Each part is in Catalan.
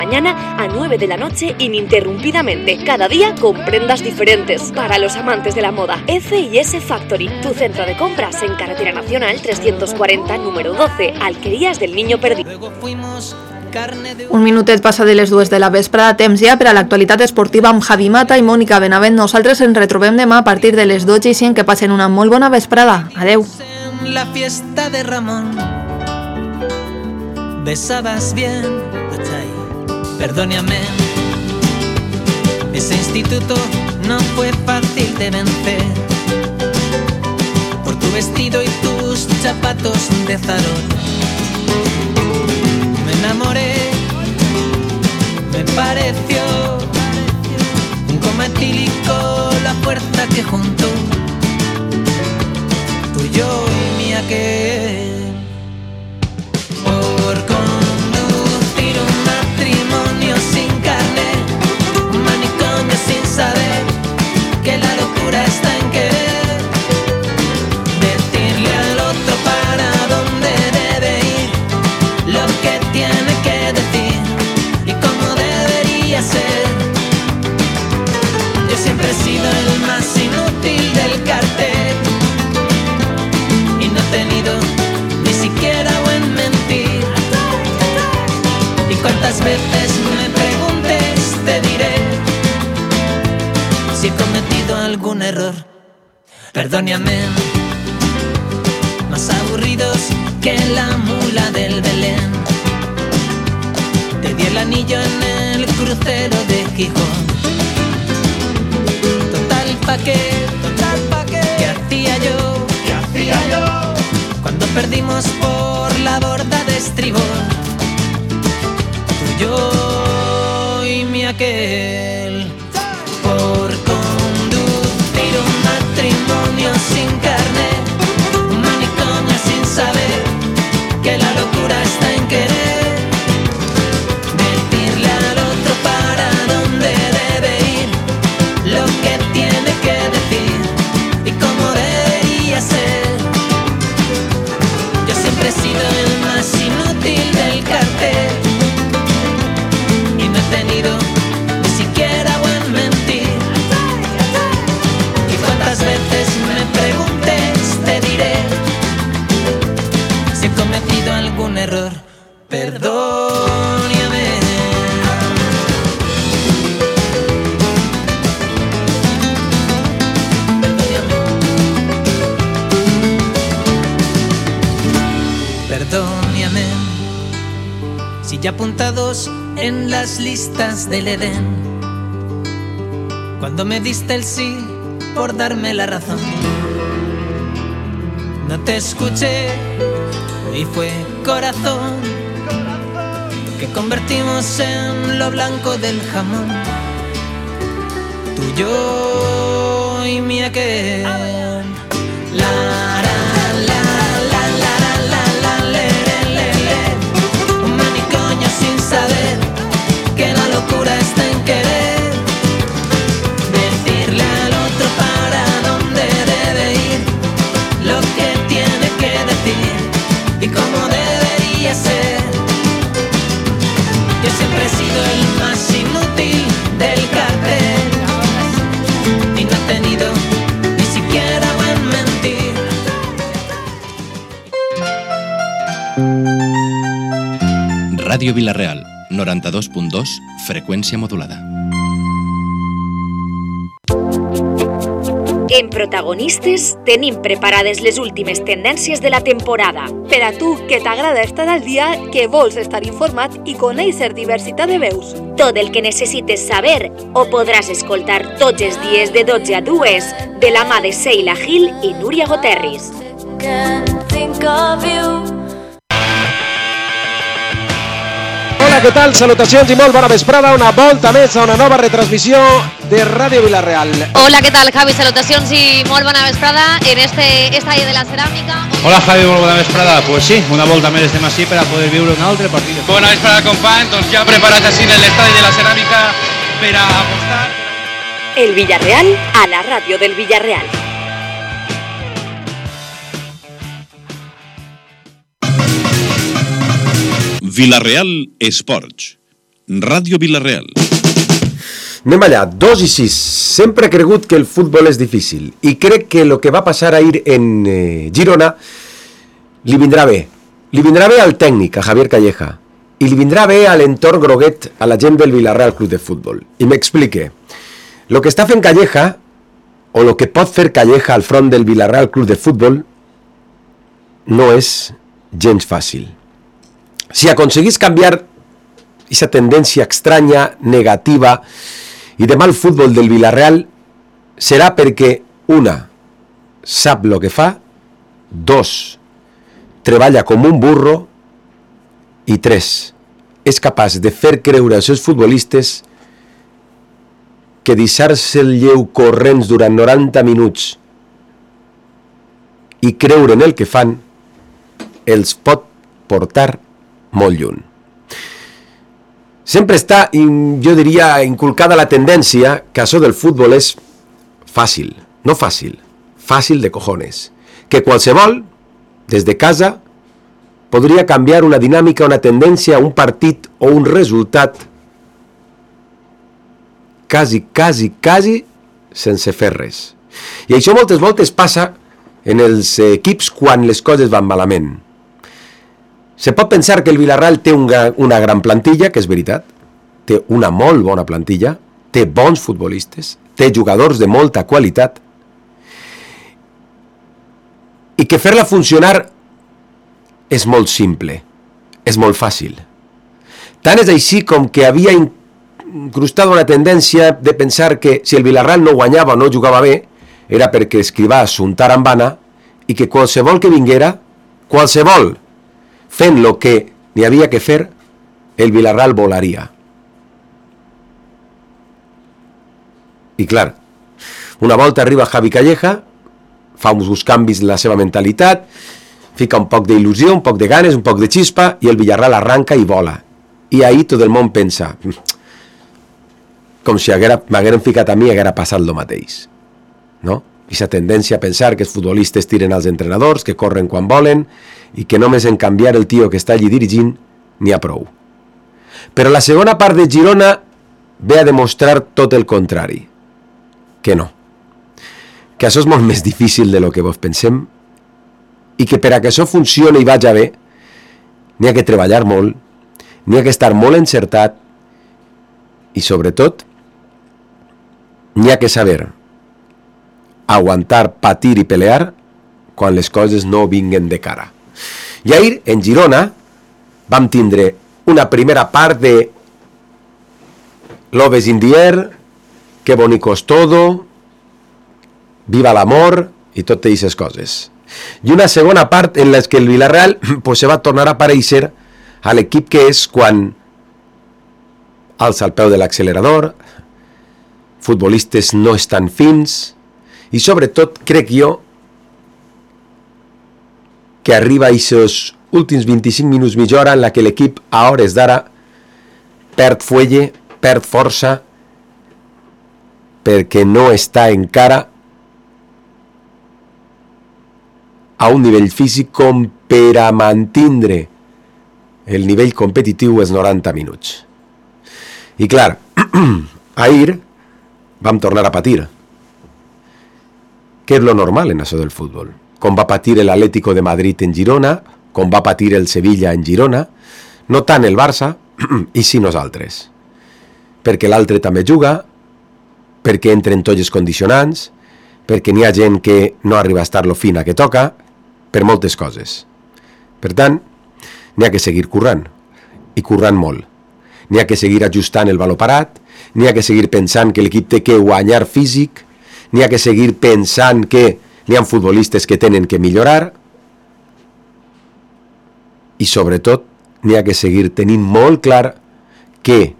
Mañana a 9 de la noche ininterrumpidamente, cada día con prendas diferentes. Para los amantes de la moda, F&S Factory, tu centro de compras en Carretera Nacional 340, número 12, Alquerías del Niño Perdido. Un minutet passa de les 2 de la vesprada, temps ja per a l'actualitat esportiva amb Javi Mata i Mònica Benavent. Nosaltres ens retrobem demà a partir de les 12:05. Que passen una molt bona vesprada. Adeu. La fiesta de Ramón, besabas bien, perdóname. Ese instituto no fue fácil de vencer, por tu vestido y tus zapatos de zarón. Me enamoré, me pareció un coma etílico la fuerza que juntó tú, yo y mi aquel. Por conducir un matrimonio sin carne, un manicomio sin saber que la locura está en querer decirle al otro para dónde debe ir, lo que tiene que decir y cómo debería ser. Yo siempre he sido el más inútil del cartel y no he tenido ni siquiera buen mentir. Y cuántas veces me preguntes te diré si he cometido algún error. Perdóname, más aburridos que la mula del Belén. Te di el anillo en el crucero de Gijón. Total pa' qué, ¿qué hacía yo? Cuando perdimos por la borda de estribor, tú, yo y mi aquel. Por conducir un matrimonio sin carne, un manicomio sin saber que la locura está en querer decirle al otro para dónde debe ir, lo que tiene que decir y cómo debería ser. Yo siempre he sido el más inútil del cartel y no he tenido ni siquiera buen mentir. Y cuántas veces me preguntes te diré si he cometido algún error. Perdóname. Perdóname, si ya apuntados en las listas del Edén, cuando me diste el sí por darme la razón, no te escuché y fue corazón que convertimos en lo blanco del jamón, tú, yo y mi aquel. Un manicomio sin saber que la locura está en querer decirle al otro para dónde debe ir, lo que tiene que decir y cómo debería ser. Yo siempre he sido el más inútil del cartel y no he tenido ni siquiera buen mentir. Ràdio Vila-real, 92.2, freqüència modulada. En Protagonistes tenim preparades les últimes tendències de la temporada. Per a tu, que t'agrada estar al dia, que vols estar informat i conèixer diversitat de veus. Tot el que necessites saber ho podràs escoltar tots els dies de 12 a 2 de la mà de Seila Gil i Núria Goterris. Hola, què tal? Salutacions i molt bona vesprada. Una volta més a una nova retransmissió de Ràdio Vila-real. Hola, ¿qué tal, Javi? Salutacions i molt bona vesprada en este estadi de la ceràmica. Hola, Javi, molt bona vesprada. Pues sí, una volta més estem així per a poder viure un altre partit. Bona vesprada, companys. Doncs ja preparats així en l'estadi de la ceràmica per a apostar. El Villarreal a la ràdio del Villarreal. Vila-real Esports, Ràdio Vila-real. Anem allà, 2-6. Sempre he cregut que el futbol és difícil i crec que el que va passar ahir en Girona li vindrà bé. Li vindrà bé al tècnic, a Javier Calleja, i li vindrà bé a l'entorn groguet, a la gent del Villarreal Club de Futbol. I m'explique. Lo que està fent Calleja, o lo que pot fer Calleja al front del Villarreal Club de Futbol, no és gens fàcil. Si aconseguís canviar aquesta tendència estranya, negativa i de mal futbol del Villarreal, serà perquè, una, sap lo que fa, dos, treballa com un burro, i tres, és capaç de fer creure als seus futbolistes que deixar-se el lleu corrents durant 90 minuts i creure en el que fan els pot portar molt lluny. Sempre està, jo diria, inculcada la tendència que això del futbol és fàcil, no fàcil, fàcil de cojones, que qualsevol, des de casa, podria canviar una dinàmica, una tendència, un partit o un resultat quasi sense fer res. I això moltes voltes passa en els equips quan les coses van malament. Se pot pensar que el Villarreal té una gran plantilla, que és veritat, té una molt bona plantilla, té bons futbolistes, té jugadors de molta qualitat, i que fer-la funcionar és molt simple, és molt fàcil. Tant és així com que havia incrustat una tendència de pensar que si el Villarreal no guanyava o no jugava bé, era perquè Escribas un tarambana i que qualsevol que vinguera, qualsevol, fent el que n'hi havia que fer, el Villarreal volaria. I clar, una volta arriba Javi Calleja, fa uns canvis en la seva mentalitat, fica un poc d'il·lusió, un poc de ganes, un poc de xispa, i el Villarreal arranca i vola. I ahir tot el món pensa, com si m'hagueren ficat a mi haguera passat el mateix. No? Aquesta tendència a pensar que els futbolistes tiren als entrenadors, que corren quan volen, i que només en canviar el tio que està allí dirigint n'hi ha prou. Però la segona part de Girona ve a demostrar tot el contrari. Que no. Que això és molt més difícil de lo que vos pensem i que per a que això funcioni i vagi bé n'hi ha que treballar molt, n'hi ha que estar molt encertat i sobretot n'hi ha que saber aguantar, patir i pelear quan les coses no vinguen de cara. I ahir, en Girona, vam tindre una primera part de Love is in the air, que bonico es todo, viva l'amor i totes aquestes coses. I una segona part en la que el Villarreal pues, se va tornar a aparèixer a l'equip que és quan alça el peu de l'accelerador, futbolistes no estan fins i sobretot crec jo que arriba a aquests últims 25 minuts, mitja hora en la que l'equip a hores d'ara perd fuelle, perd força perquè no està encara a un nivell físic com per a mantindre el nivell competitiu els 90 minuts. I clar, ahir vam tornar a patir. Què és lo normal en això del futbol? Com va patir l'Atlético de Madrid en Girona, com va patir el Sevilla en Girona, no tant el Barça, i sí nosaltres. Perquè l'altre també juga, perquè entren tots els condicionants, perquè n'hi ha gent que no arriba a estar lo fina que toca, per moltes coses. Per tant, n'hi ha que seguir currant, i currant molt. N'hi ha que seguir ajustant el valor parat, n'hi ha que seguir pensant que l'equip té que guanyar físic, n'hi ha que seguir pensant que n'hi ha futbolistes que tenen que millorar, i sobretot n'hi ha que seguir tenint molt clar que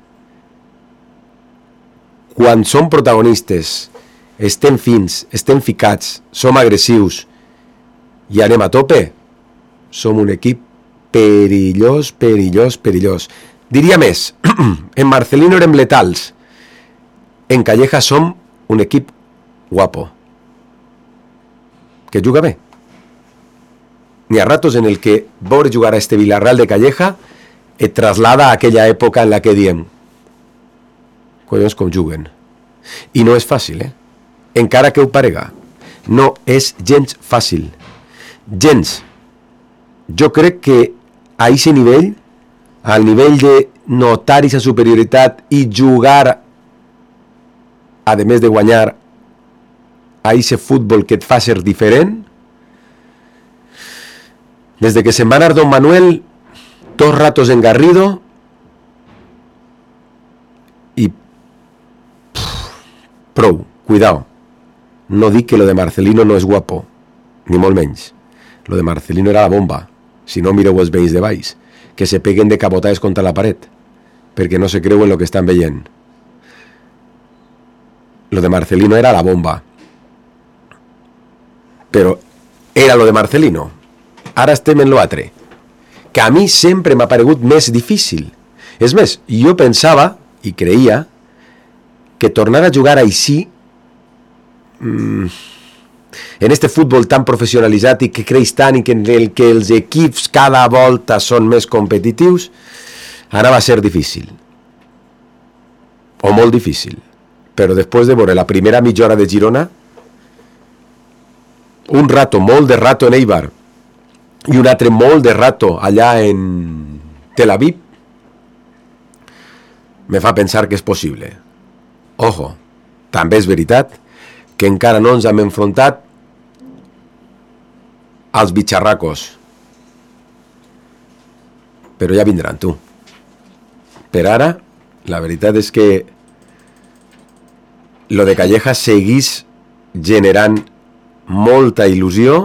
quan som protagonistes, estem fins, estem ficats, som agressius i anem a tope, som un equip perillós. Diria més, en Marcelino érem letals, en Calleja som un equip guapo, que juga bé. N'hi ha ratos en el que veure jugar a este Villarreal de Calleja et traslada a aquella època en la que diem collons com juguen. I no és fàcil, encara que ho parega. No és gens fàcil. Gens. Jo crec que a aquest nivell, al nivell de notar aquesta superioritat i jugar, a més de guanyar, a aquest futbol que et fa ser diferent, des de que se'n va anar Don Manuel, 2 ratos en Garrido, i prou, cuidao. No dic que lo de Marcelino no és guapo, ni molt menys. Lo de Marcelino era la bomba. Si no, mireu els veïns de baix, que se peguen de cabotades contra la paret, perquè no se creuen lo que estan veient. Lo de Marcelino era la bomba. Però era lo de Marcelino. Ara estem en l'altre, que a mi sempre m'ha paregut més difícil. És més, jo pensava i creia que tornar a jugar així, en este futbol tan professionalitzat i que creix tant i que en el que els equips cada volta són més competitius, anava a ser difícil. O molt difícil. Però després de veure la primera mitja hora de Girona, un rato, molt de rato en Eibar, i un altre molt de rato allà en Tel Aviv, me fa pensar que és possible. Ojo, també és veritat que encara no ens hem enfrontat als bitxarracos. Però ja vindran, tu. Per ara, la veritat és que lo de Calleja seguís generant molta il·lusió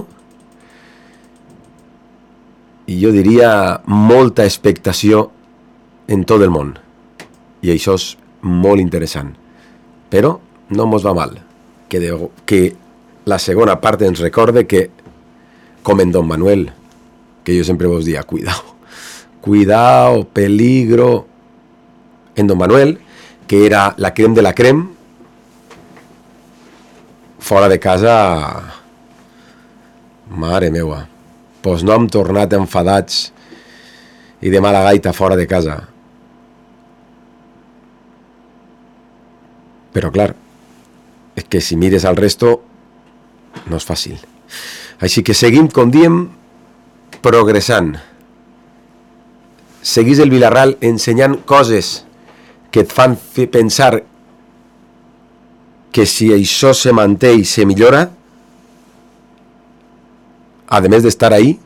i jo diria molta expectació en tot el món. I això és molt interessant. Però no mos va mal que la segona part ens recorde que, com en Don Manuel, que jo sempre vos dia, cuidao, peligro. En Don Manuel, que era la crem de la crem, fora de casa, mare meua, pues no hem tornat enfadats i de mala gaita fora de casa. Però clar, és que si mires al resto no és fàcil. Així que seguim, com diem, progressant. Seguís el Villarreal ensenyant coses que et fan pensar que si això se manté i se millora, a més d'estar ahí,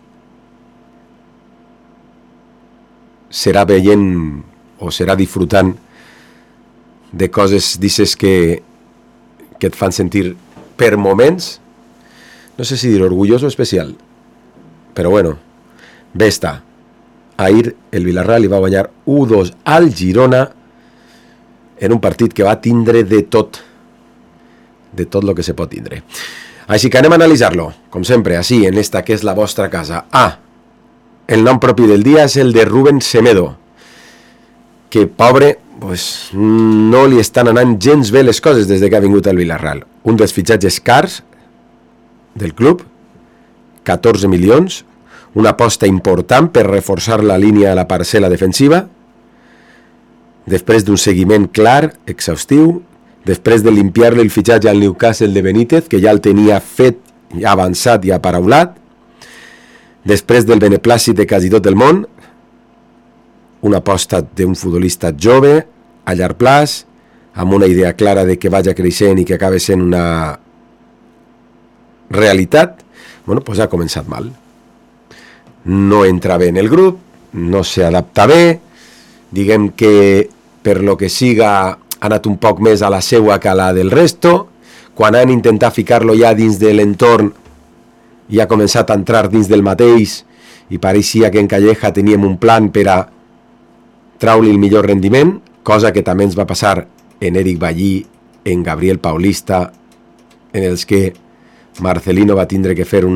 serà veient o serà disfrutant de coses dices que et fan sentir per moments, no sé si dir orgulloso o especial, però bueno, bé està. Ahir el Villarreal li va guanyar 1-2 al Girona en un partit que va tindre de tot el que se pot tindre. Així que anem a analitzar-lo, com sempre, així, en esta que és la vostra casa. El nom propi del dia és el de Rubén Semedo, que, pobre, pues, no li estan anant gens bé les coses des de que ha vingut al Villarreal. Un dels fitxatges cars del club, 14 milions, una aposta important per reforçar la línia a la parcel·la defensiva, després d'un seguiment clar, exhaustiu, després de limpiar-li el fitxatge al Newcastle de Benítez, que ja el tenia fet, ja avançat i aparaulat, després del beneplàcit de quasi tot el món, una aposta d'un futbolista jove, a llarg plaç, amb una idea clara de que vagi creixent i que acabi sent una realitat, bueno, doncs ha començat mal. No entra bé en el grup, no s'adapta bé, diguem que per lo que siga ha anat un poc més a la seua que a la del resto, quan han intentat ficar-lo ja dins de l'entorn i ha començat a entrar dins del mateix i pareixia que en Calleja teníem un plan per a traure-li el millor rendiment, cosa que també ens va passar en Eric Ballí, en Gabriel Paulista, en els que Marcelino va tindre que fer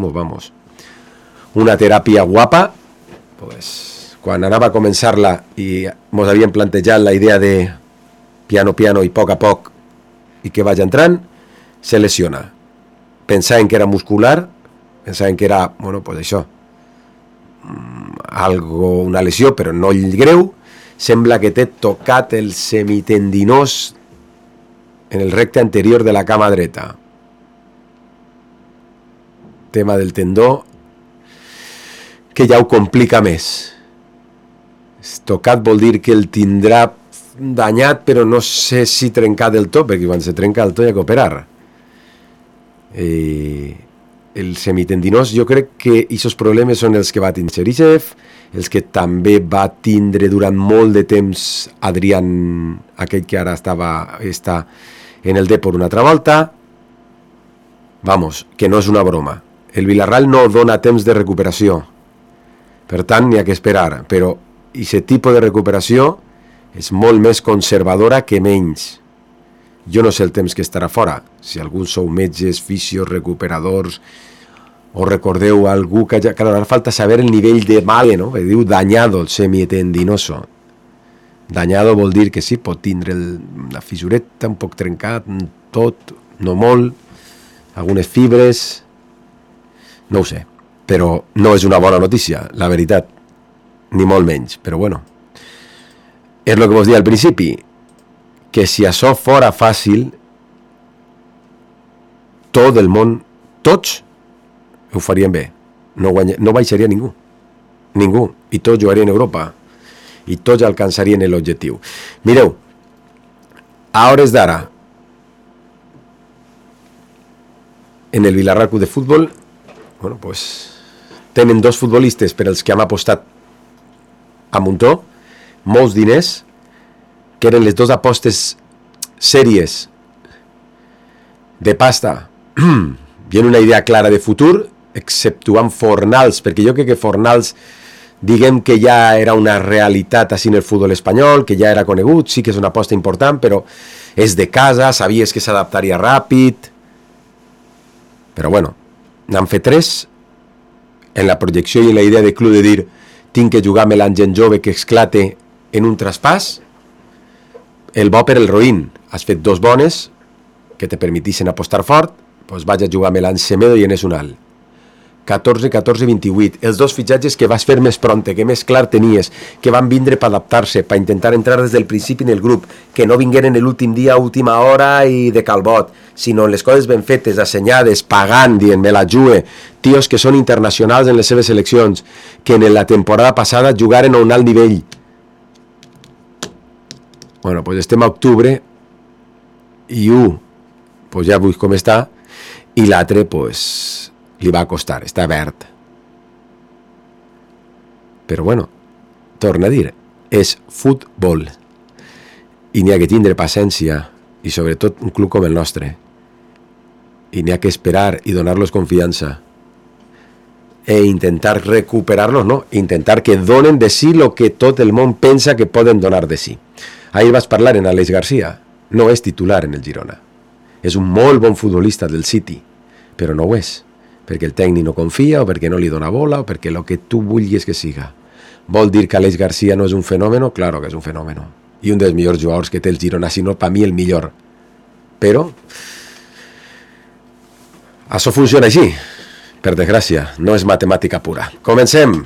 una teràpia guapa, pues, quan anava a començar-la i mos havien plantejat la idea de piano i poc a poc i que vagi entrant, se lesiona. Pensaven que era muscular, pensaven que era, bueno, pues això, una lesió, però no greu, sembla que té tocat el semitendinós en el recte anterior de la cama dreta. Tema del tendó que ja ho complica més. Tocat vol dir que el tindrà danyat, però no sé si trencat del tot, perquè quan se trenca del tot hi ha que operar. El semitendinós, jo crec que aquests problemes són els que va tindre Cherisev, els que també va tindre durant molt de temps Adrián, aquell que ara està en el Depor una altra volta. Vamos, que no és una broma. El Villarreal no dona temps de recuperació, per tant n'hi ha que esperar, però aquest tipus de recuperació és molt més conservadora que menys. Jo no sé el temps que estarà fora, si alguns sou metges, fisios, recuperadors, o recordeu algú que ja... Claro, ara falta saber el nivell de mal, no? Diu dañado el semitendinoso. Dañado vol dir que sí, pot tindre la fissureta un poc trencat, tot, no molt, algunes fibres... No ho sé, però no és una bona notícia, la veritat, ni molt menys, però bueno. És el que vos deia al principi, que si això fora fàcil, tot el món, tots, ho farien bé. No baixaria ningú, i tots jugarien a Europa, i tots alcançarien l'objectiu. Mireu, a hores d'ara, en el Villarreal Club de Futbol, bueno, pues, tenen dos futbolistes per als que hem apostat a muntó, molts diners, que eren les dues apostes sèries de pasta i en una idea clara de futur, exceptuant Fornals, perquè jo crec que Fornals, diguem que ja era una realitat així en el futbol espanyol, que ja era conegut, sí que és una aposta important, però és de casa, sabies que s'adaptaria ràpid, però bueno, n'han fet 3 en la projecció i en la idea de club de dir tinc que jugar amb l'Àngel jove que esclate en un traspàs. El bo per el roïn, has fet 2 bones que te permetixen apostar fort, doncs vaig a jugar amb l'Àngel Semedo i en és un alt 14, 14, 28, els 2 fitxatges que vas fer més pronte, que més clar tenies, que van vindre per adaptar-se, per intentar entrar des del principi en el grup, que no vingueren l'últim dia, última hora i de calbot, sinó les coses ben fetes, assenyades, pagant, dient, me la jugue, tios que són internacionals en les seves seleccions, que en la temporada passada jugaren a un alt nivell. Bueno, doncs estem a octubre, i doncs ja vull com està, i l'altre, doncs, li va costar, està verd. Però bueno, torna a dir, és futbol. I n'hi ha que tindre paciència, i sobretot un club com el nostre. I n'hi ha que esperar i donar-los confiança. E intentar recuperar-los, no? Intentar que donen de si lo que tot el món pensa que poden donar de si. Ahir vas parlar en Aleix Garcia. No és titular en el Girona. És un molt bon futbolista del City, però no ho és. Perquè el tècnic no confia, o perquè no li dona bola, o perquè el que tu vulguis que siga. Vol dir que Aleix Garcia no és un fenòmeno? Claro que és un fenòmeno. I un dels millors jugadors que té el Girona, si no, per mi el millor. Però això funciona així. Per desgràcia, no és matemàtica pura. Comencem!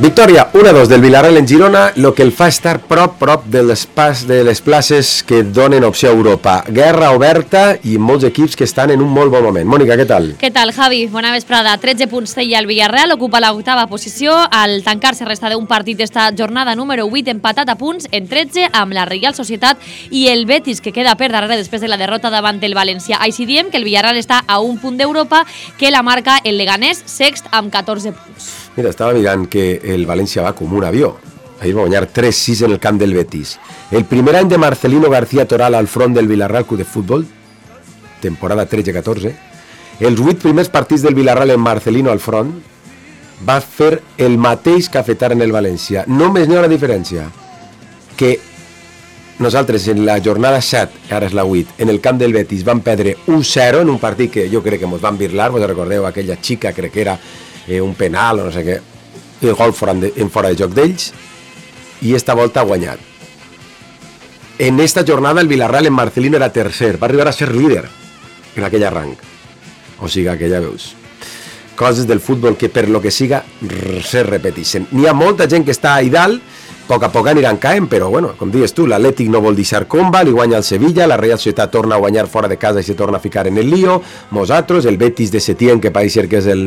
Victòria 1-2 del Villarreal en Girona, el que el fa estar prop de les places que donen opció a Europa. Guerra oberta i molts equips que estan en un molt bon moment. Mònica, què tal? Què tal, Javi? Bona vesprada. 13 punts té ja el Villarreal, ocupa l'octava posició. Al tancar-se resta d'un partit d'esta jornada número 8, empatat a punts en 13 amb la Reial Societat i el Betis, que queda per darrere després de la derrota davant del València. Així diem que el Villarreal està a un punt d'Europa, que la marca el Leganés, sext amb 14 punts. Mira, estava mirant que el València va com un avió. Ahir va guanyar 3-6 en el camp del Betis. El primer any de Marcelino García Toral al front del Villarreal Club de Futbol, temporada 13-14, els 8 primers partits del Villarreal en Marcelino al front va fer el mateix que ha fet ara en el València. Només n'hi ha una diferència, que nosaltres en la jornada 7, ara és la 8, en el camp del Betis vam perdre 1-0 en un partit que jo crec que ens van birlar, vos recordeu aquella xica, crec que era un penal o no sé què, el gol en fora de joc d'ells, i esta volta ha guanyat. En esta jornada el Villarreal en Marcelino era tercer, va arribar a ser líder en aquell arranc. O sigui que ja veus, coses del futbol que per lo que siga se repeteixen. N'hi ha molta gent que està a dalt, a poc aniran caent, però bueno, com dius tu, l'Atlètic no vol deixar comba, li guanya el Sevilla, la Real Societat torna a guanyar fora de casa i se torna a ficar en el lío, nosaltres, el Betis de Setién, que pareix ser que és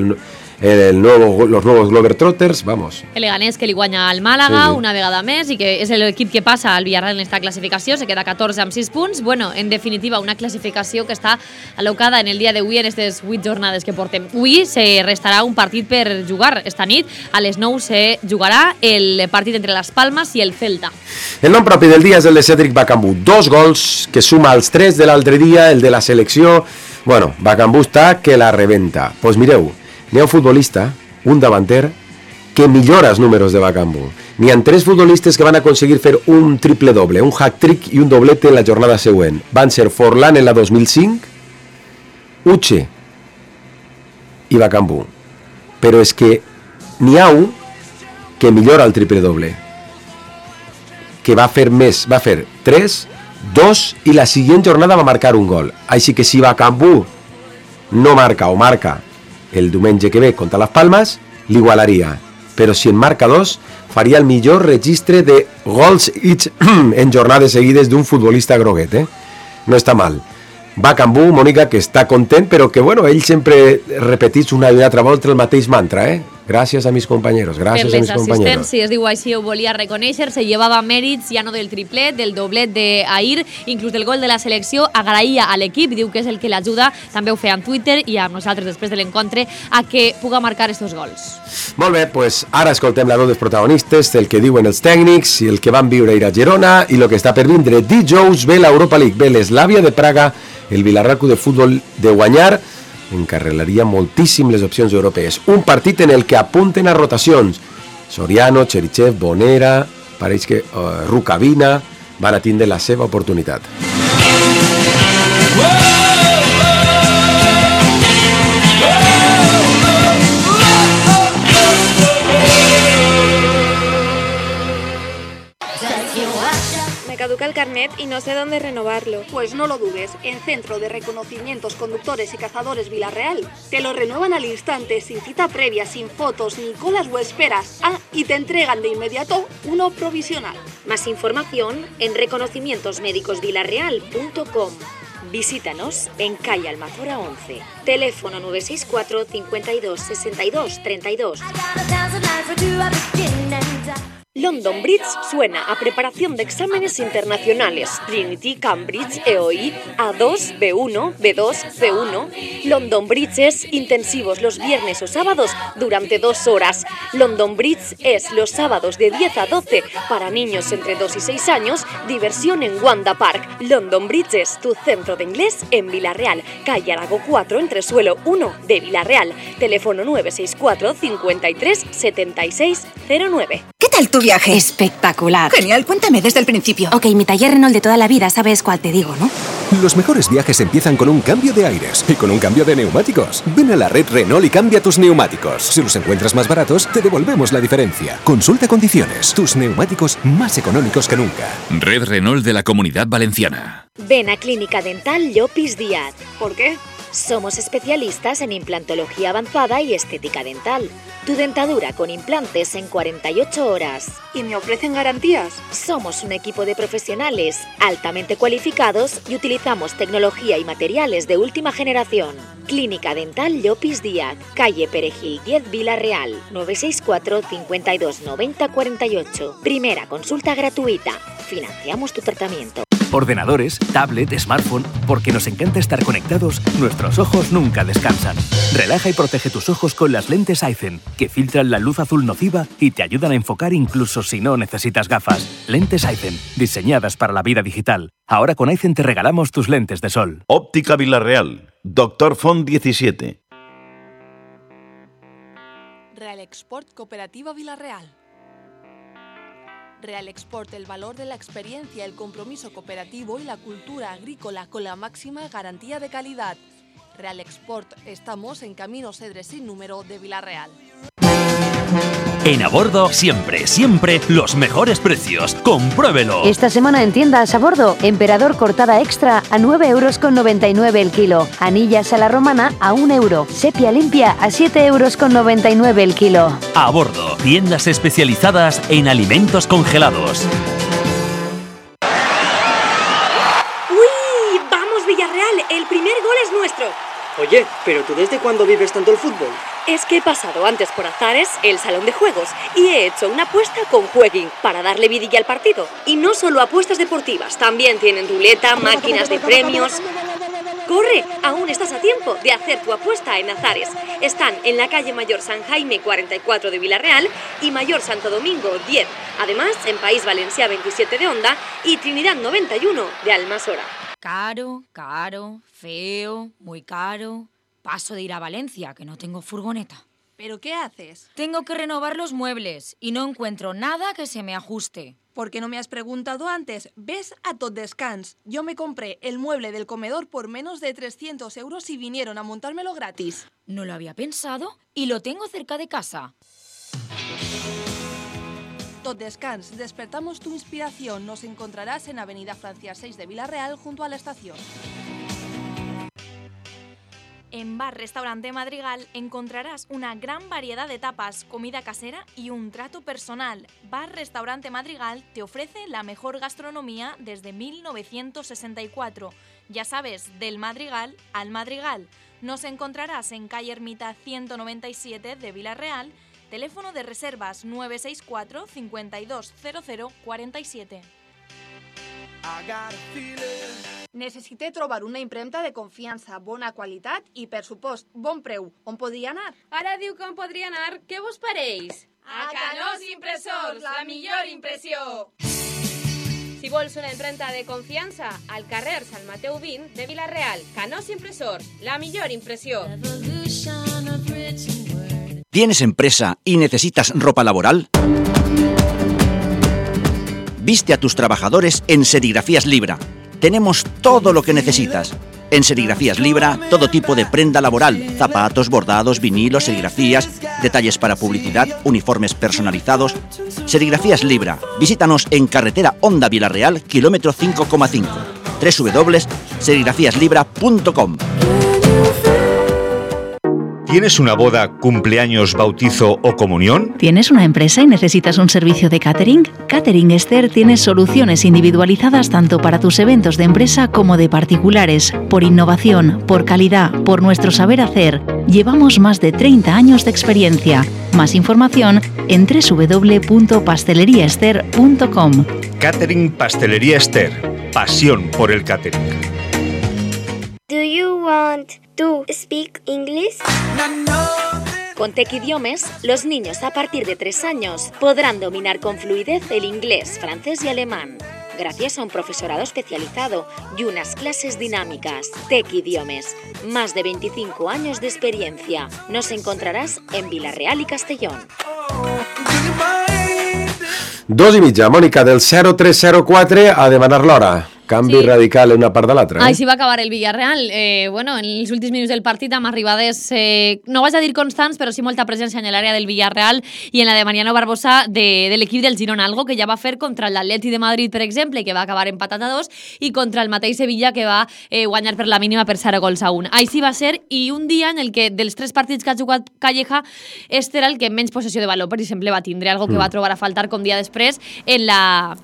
los nuevos Globetrotters, vamos. El Leganés, que li guanya al Màlaga Sí. una vegada més i que és l'equip que passa al Villarreal en esta classificació, se queda 14 amb 6 punts. Bueno, en definitiva, una classificació que està al·locada en el dia d'avui en aquestes 8 jornades que portem. Avui se restarà un partit per jugar. Esta nit, a les 9, se jugarà el partit entre les Palmes i el Celta. El nom propi del dia és el de Cédric Bakambu. 2 gols que suma als 3 de l'altre dia, el de la selecció. Bueno, Bakambu està que la rebenta. Pues mireu, n'hi ha un futbolista, un davanter, que millora els números de Bakambu. N'hi ha 3 futbolistes que van aconseguir fer un triple doble, un hat-trick i un doblete en la jornada següent. Van ser Forlán en la 2005, Uche i Bakambu. Però és que n'hi ha un que millora el triple doble, que va fer més, va fer 3, 2 i la següent jornada va marcar un gol. Així que si Bakambu no marca o marca el diumenge que ve contra les Palmes, l'igualaria. Però si en marca 2, faria el millor registre de gols en jornades seguides d'un futbolista groguet. No està mal. Bakambu, Mònica, que està content, però que, bueno, ell sempre repetís una i altra volta el mateix mantra, Gràcies a mis compañeros, gràcies a mis compañeros. Per les assistències, diu així, ho volia reconèixer, se llevava mèrits ja no del triplet, del doblet d'ahir, inclús del gol de la selecció, agraïa a l'equip, diu que és el que l'ajuda, també ho feia en Twitter i amb nosaltres després de l'encontre, a que puga marcar estos gols. Molt bé, pues ara escoltem la veu dels protagonistes, el que diuen els tècnics i el que van viure a Girona i el que està per vindre. Dijous ve l'Europa League, ve l'Slavia de Praga, el Villarreal Club de Futbol de guanyar, encarrelaria moltíssim les opcions europees. Un partit en el que apunten a rotacions. Soriano, Cherichev, Bonera, pareix que Rukavina van a tindre la seva oportunitat. Caduca el carnet y no sé dónde renovarlo. Pues no lo dudes, en Centro de Reconocimientos Conductores y Cazadores Villarreal te lo renuevan al instante, sin cita previa, sin fotos, ni colas o esperas. Y te entregan de inmediato uno provisional. Más información en reconocimientosmédicosvillarreal.com. Visítanos en calle Almazora 11. Teléfono 964 52 62 32. London Bridge suena a preparación de exámenes internacionales. Trinity, Cambridge, EOI, A2, B1, B2, C1. London Bridge es intensivos los viernes o sábados durante 2 horas. London Bridge es los sábados de 10 a 12 para niños entre 2 y 6 años. Diversión en Wanda Park. London Bridge es tu centro de inglés en Villarreal. Calle Arago 4, entresuelo 1 de Villarreal. Teléfono 964 53 76 09. ¿Qué tal tu viaje? Espectacular. Genial, cuéntame desde el principio. Ok, mi taller Renault de toda la vida, sabes cuál te digo, ¿no? Los mejores viajes empiezan con un cambio de aires y con un cambio de neumáticos. Ven a la red Renault y cambia tus neumáticos. Si los encuentras más baratos, te devolvemos la diferencia. Consulta condiciones. Tus neumáticos más económicos que nunca. Red Renault de la Comunidad Valenciana. Ven a Clínica Dental Llopis Díaz. ¿Por qué? Somos especialistas en implantología avanzada y estética dental. Tu dentadura con implantes en 48 horas. ¿Y me ofrecen garantías? Somos un equipo de profesionales altamente cualificados y utilizamos tecnología y materiales de última generación. Clínica Dental Llopis Díaz, calle Perejil 10, Vila-real, 964 52 90 48. Primera consulta gratuita. Financiamos tu tratamiento. Ordenadores, tablet, smartphone, porque nos encanta estar conectados, nuestros ojos nunca descansan. Relaja y protege tus ojos con las lentes Aizen, que filtran la luz azul nociva y te ayudan a enfocar incluso si no necesitas gafas. Lentes Aizen, diseñadas para la vida digital. Ahora con Aizen te regalamos tus lentes de sol. Óptica Vila-real, Doctor Font 17. Real Export Cooperativa Vila-real. Real Export, el valor de la experiencia, el compromiso cooperativo y la cultura agrícola con la máxima garantía de calidad. Real Export, estamos en Camino Cedres sin número de Vila-real. En Abordo, siempre los mejores precios. ¡Compruébelo! Esta semana en tiendas Abordo, Emperador cortada extra a 9,99 € el kilo. Anillas a la romana a 1 euro. Sepia limpia a 7,99 € el kilo. Abordo, tiendas especializadas en alimentos congelados. ¡Uy! ¡Vamos, Villarreal! El primer gol es nuestro. Oye, ¿pero tú desde cuándo vives tanto el fútbol? Es que he pasado antes por Azares, el salón de juegos, y he hecho una apuesta con Jueguin para darle vidilla al partido. Y no solo apuestas deportivas, también tienen ruleta, máquinas de premios. ¡Corre! Aún estás a tiempo de hacer tu apuesta en Azares. Están en la calle Mayor San Jaime 44 de Vila-real y Mayor Santo Domingo 10. Además, en País Valencià 27 de Onda y Trinidad 91 de Almasora. Caro, feo, muy caro. Paso de ir a Valencia, que no tengo furgoneta. ¿Pero qué haces? Tengo que renovar los muebles y no encuentro nada que se me ajuste. ¿Por qué no me has preguntado antes? Ves a Tot Descans. Yo me compré el mueble del comedor por menos de 300 € y vinieron a montármelo gratis. No lo había pensado y lo tengo cerca de casa. Tot Descans, despertamos tu inspiración. Nos encontrarás en Avenida Francia 6 de Vila-real junto a la estación. En Bar Restaurante Madrigal encontrarás una gran variedad de tapas, comida casera y un trato personal. Bar Restaurante Madrigal te ofrece la mejor gastronomía desde 1964. Ya sabes, del Madrigal al Madrigal. Nos encontrarás en calle Ermita 197 de Vila-real, teléfono de reservas 964 52 00 47. Necessité trobar una impremta de confiança, bona qualitat i, per supost, bon preu. On podria anar? Ara diu que on podria anar. Què vos pareix? A Canós Impressors, la millor impressió! Si vols una impremta de confiança, al carrer Sant Mateu 20 de Vila-real. Canós Impressors, la millor impressió. ¿Tienes empresa y necesitas ropa laboral? Viste a tus trabajadores en Serigrafías Libra. Tenemos todo lo que necesitas. En Serigrafías Libra, todo tipo de prenda laboral, zapatos, bordados, vinilos, serigrafías, detalles para publicidad, uniformes personalizados. Serigrafías Libra. Visítanos en carretera Onda Vila-real, kilómetro 5,5. www.serigrafiaslibra.com. ¿Tienes una boda, cumpleaños, bautizo o comunión? ¿Tienes una empresa y necesitas un servicio de catering? Catering Esther tiene soluciones individualizadas tanto para tus eventos de empresa como de particulares. Por innovación, por calidad, por nuestro saber hacer. Llevamos más de 30 años de experiencia. Más información en www.pasteleriaester.com. Catering Pastelería Esther. Pasión por el catering. Do you want to speak English? Con Tec Idiomes, los niños a partir de 3 años podrán dominar con fluidez el inglés, francés y alemán, gracias a un profesorado especializado y unas clases dinámicas. Tec Idiomes, más de 25 años de experiencia. Nos encontrarás en Vila-real y Castellón. 2:30, Mònica, del 0304 a demanar l'hora. Canvi radical en una part de l'altra. Així va acabar el Villarreal. En els últims minuts del partit amb arribades, no vaig a dir constants, però sí molta presència en l'àrea del Villarreal i en la de Mariano Barbosa de l'equip del Girona, algo que ja va fer contra l'Atleti de Madrid, per exemple, que va acabar empatat a 2, i contra el mateix Sevilla, que va guanyar per la mínima per 0-1. Així va ser, i un dia en el que dels 3 partits que ha jugat Calleja, este era el que menys possessió de valor, per exemple, va tindre, algo que va trobar a faltar com dia després en la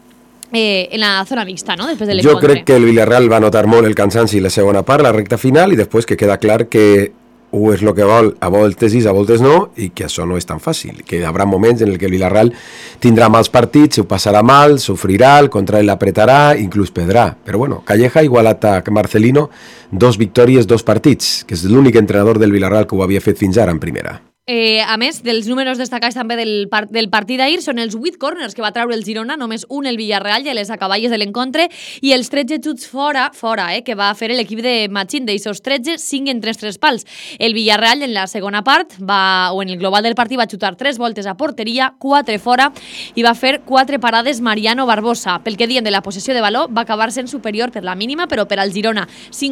zona mixta, no? Després de l'encontre. Jo crec que el Villarreal va notar molt el cansanci la segona part, la recta final, i després que queda clar que ho és el que vol, a voltes sí, a voltes no, i que això no és tan fàcil, que hi haurà moments en què el Villarreal tindrà mals partits, ho passarà mal, sofrirà, el contrari l'apretarà, inclús perdrà. Però bueno, Calleja ha igualat a Marcelino 2 victòries, 2 partits, que és l'únic entrenador del Villarreal que ho havia fet fins ara en primera. A més, dels números destacats també del partit d'ahir són els 8 corners que va treure el Girona, només un el Villarreal i a les acaballes de l'encontre, i els 13 xuts fora, que va fer l'equip de Machín. D'eixos 13, 5 en 3 pals. El Villarreal en la segona part, o en el global del partit, va xutar 3 voltes a porteria, 4 fora, i va fer 4 parades Mariano Barbosa. Pel que diem de la possessió de valor, va acabar sent superior per la mínima, però per al Girona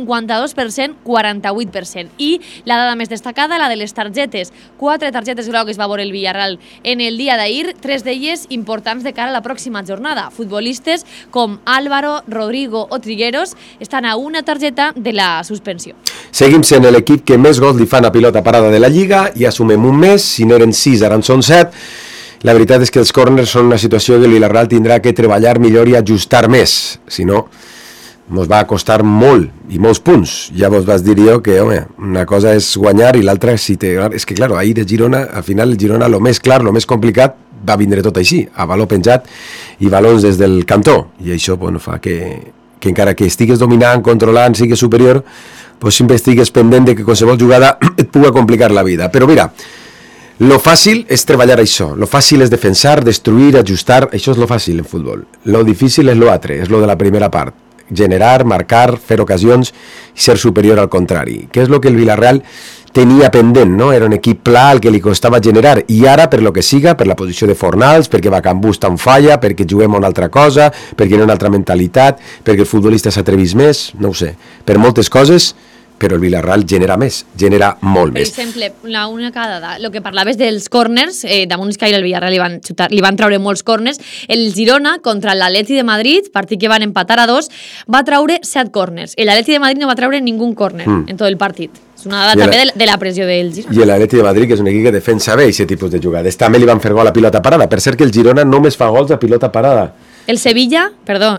52%, 48%. I la dada més destacada, la de les targetes. 4 targetes grogues va veure el Villarreal en el dia d'ahir, 3 d'elles importants de cara a la pròxima jornada. Futbolistes com Álvaro, Rodrigo o Trigueros estan a una targeta de la suspensió. Seguim sent l'equip que més gols li fan a pilota parada de la Lliga, i assumem un mes, si n'eren 6 ara en són 7. La veritat és que els corners són una situació que el Villarreal tindrà que treballar millor i ajustar més, si no ens va costar molt i molts punts. Ja vos vas dir jo que, home, una cosa és guanyar i l'altra és que, clar, ahir el Girona, al final el Girona, lo més clar, lo més complicat, va vindre tot així, a valor penjat i balons des del cantó, i això fa que encara que estigues dominant, controlant, sigues superior, sempre estigues pendent de que qualsevol jugada et pugui complicar la vida. Però mira, lo fàcil és treballar això, lo fàcil és defensar, destruir, ajustar, això és lo fàcil en futbol. Lo difícil és lo altre, és lo de la primera part. Generar, marcar, fer ocasions i ser superior al contrari, que és el que el Villarreal tenia pendent, no? Era un equip pla al que li costava generar, i ara, per lo que siga, per la posició de Fornals, perquè Bacambú està en falla, perquè juguem una altra cosa, perquè hi ha una altra mentalitat, perquè el futbolista s'atrevís més, no ho sé, per moltes coses, però el Villarreal genera més, genera molt més. Per exemple, la única dada, el que parlaves dels corners, damunt escaire el Villarreal li van treure molts corners, el Girona contra l'Atleti de Madrid, partit que van empatar a 2, va treure 7 corners. L'Atleti de Madrid no va treure ningú corner en tot el partit. És una dada també de la pressió del Girona. I l'Atleti de Madrid, que és un equip que defensa bé aquest tipus de jugades. També li van fer gol a pilota parada. Per cert que el Girona només fa gols a pilota parada. El Sevilla,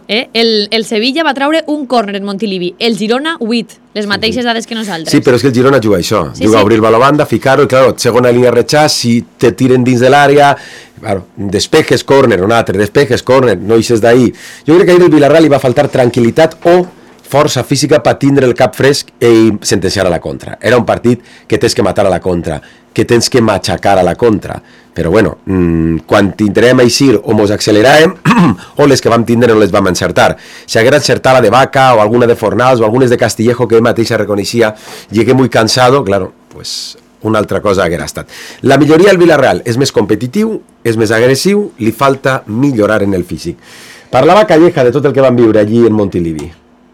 el Sevilla va treure un córner en Montilivi, el Girona 8, les mateixes dades que nosaltres. Sí, però és que el Girona juga això, juga a obrir el baló a banda, ficar-ho, i claro, segona línia rechaç, si te tiren dins de l'àrea, claro, despejes, córner, un altre, despejes, córner, no eixes d'ahir. Jo crec que ahir el Villarreal li va faltar tranquil·litat o força física per tindre el cap fresc i sentenciar a la contra. Era un partit que tens que matar a la contra, que tens que matxacar a la contra. Però bueno, quan tindrem així o mos acceleràvem o les que vam tindre no les vam encertar. Si haguera encertat la de Vaca o alguna de Fornals o algunes de Castillejo que ell mateixa reconeixia, llegué muy cansado, claro, pues una altra cosa haguera estat. La milloria del Villarreal és més competitiu, és més agressiu, li falta millorar en el físic. Parlava Calleja de tot el que van viure allí en Montilivi.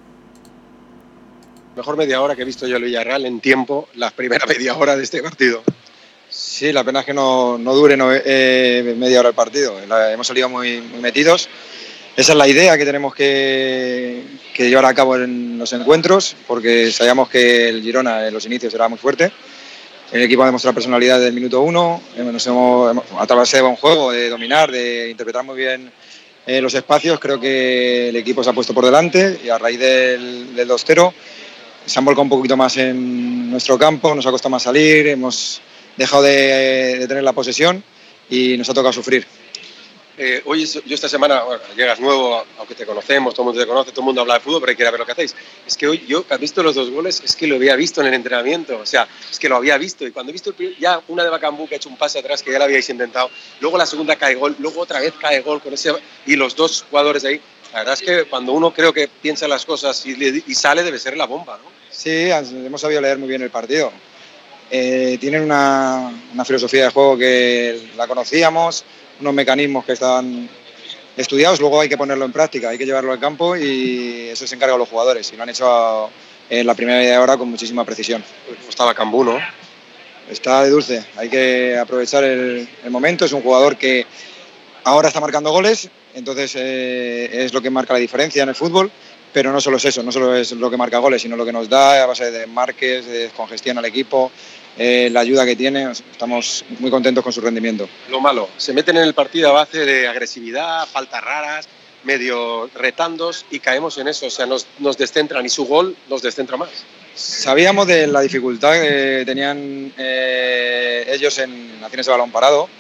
Mejor media hora que he visto yo el Villarreal en tiempo, la primera media hora de este partido. Sí, la pena es que no dure media hora el partido. Hemos salido muy metidos. Esa es la idea que tenemos que llevar a cabo en los encuentros, porque sabíamos que el Girona en los inicios era muy fuerte. El equipo ha demostrado personalidad desde el minuto 1. A través de un juego, de dominar, de interpretar muy bien los espacios. Creo que el equipo se ha puesto por delante y a raíz del 2-0 se han volcado un poquito más en nuestro campo, nos ha costado más salir, hemos dejado de tener la posesión y nos ha tocado sufrir. Oye, yo esta semana, bueno, llegas nuevo, aunque te conocemos, todo el mundo te conoce, todo el mundo habla de fútbol, pero hay que ir a ver lo que hacéis. Es que hoy yo, que has visto los 2 goles, es que lo había visto en el entrenamiento, o sea, es que lo había visto, y cuando he visto ya una de Bacambú que ha hecho un pase atrás que ya lo habíais intentado, luego la segunda cae gol, luego otra vez cae gol con ese, y los 2 jugadores ahí, la verdad es que cuando uno creo que piensa las cosas y sale debe ser la bomba, ¿no? Sí, hemos sabido leer muy bien el partido. Tienen una filosofía de juego que la conocíamos, unos mecanismos que estaban estudiados, luego hay que ponerlo en práctica, hay que llevarlo al campo y eso se encarga a los jugadores y lo han hecho en la primera media hora con muchísima precisión. ¿Cómo estaba Cambú, no? Está de dulce, hay que aprovechar el momento, es un jugador que ahora está marcando goles, entonces es lo que marca la diferencia en el fútbol, pero no solo es eso, no solo es lo que marca goles, sino lo que nos da a base de marques, de descongestión al equipo, la ayuda que tiene, estamos muy contentos con su rendimiento. Lo malo, se meten en el partido a base de agresividad, faltas raras, medio retandos y caemos en eso, o sea, nos descentran y su gol nos descentra más. Sabíamos de la dificultad que tenían ellos en acciones de balón parado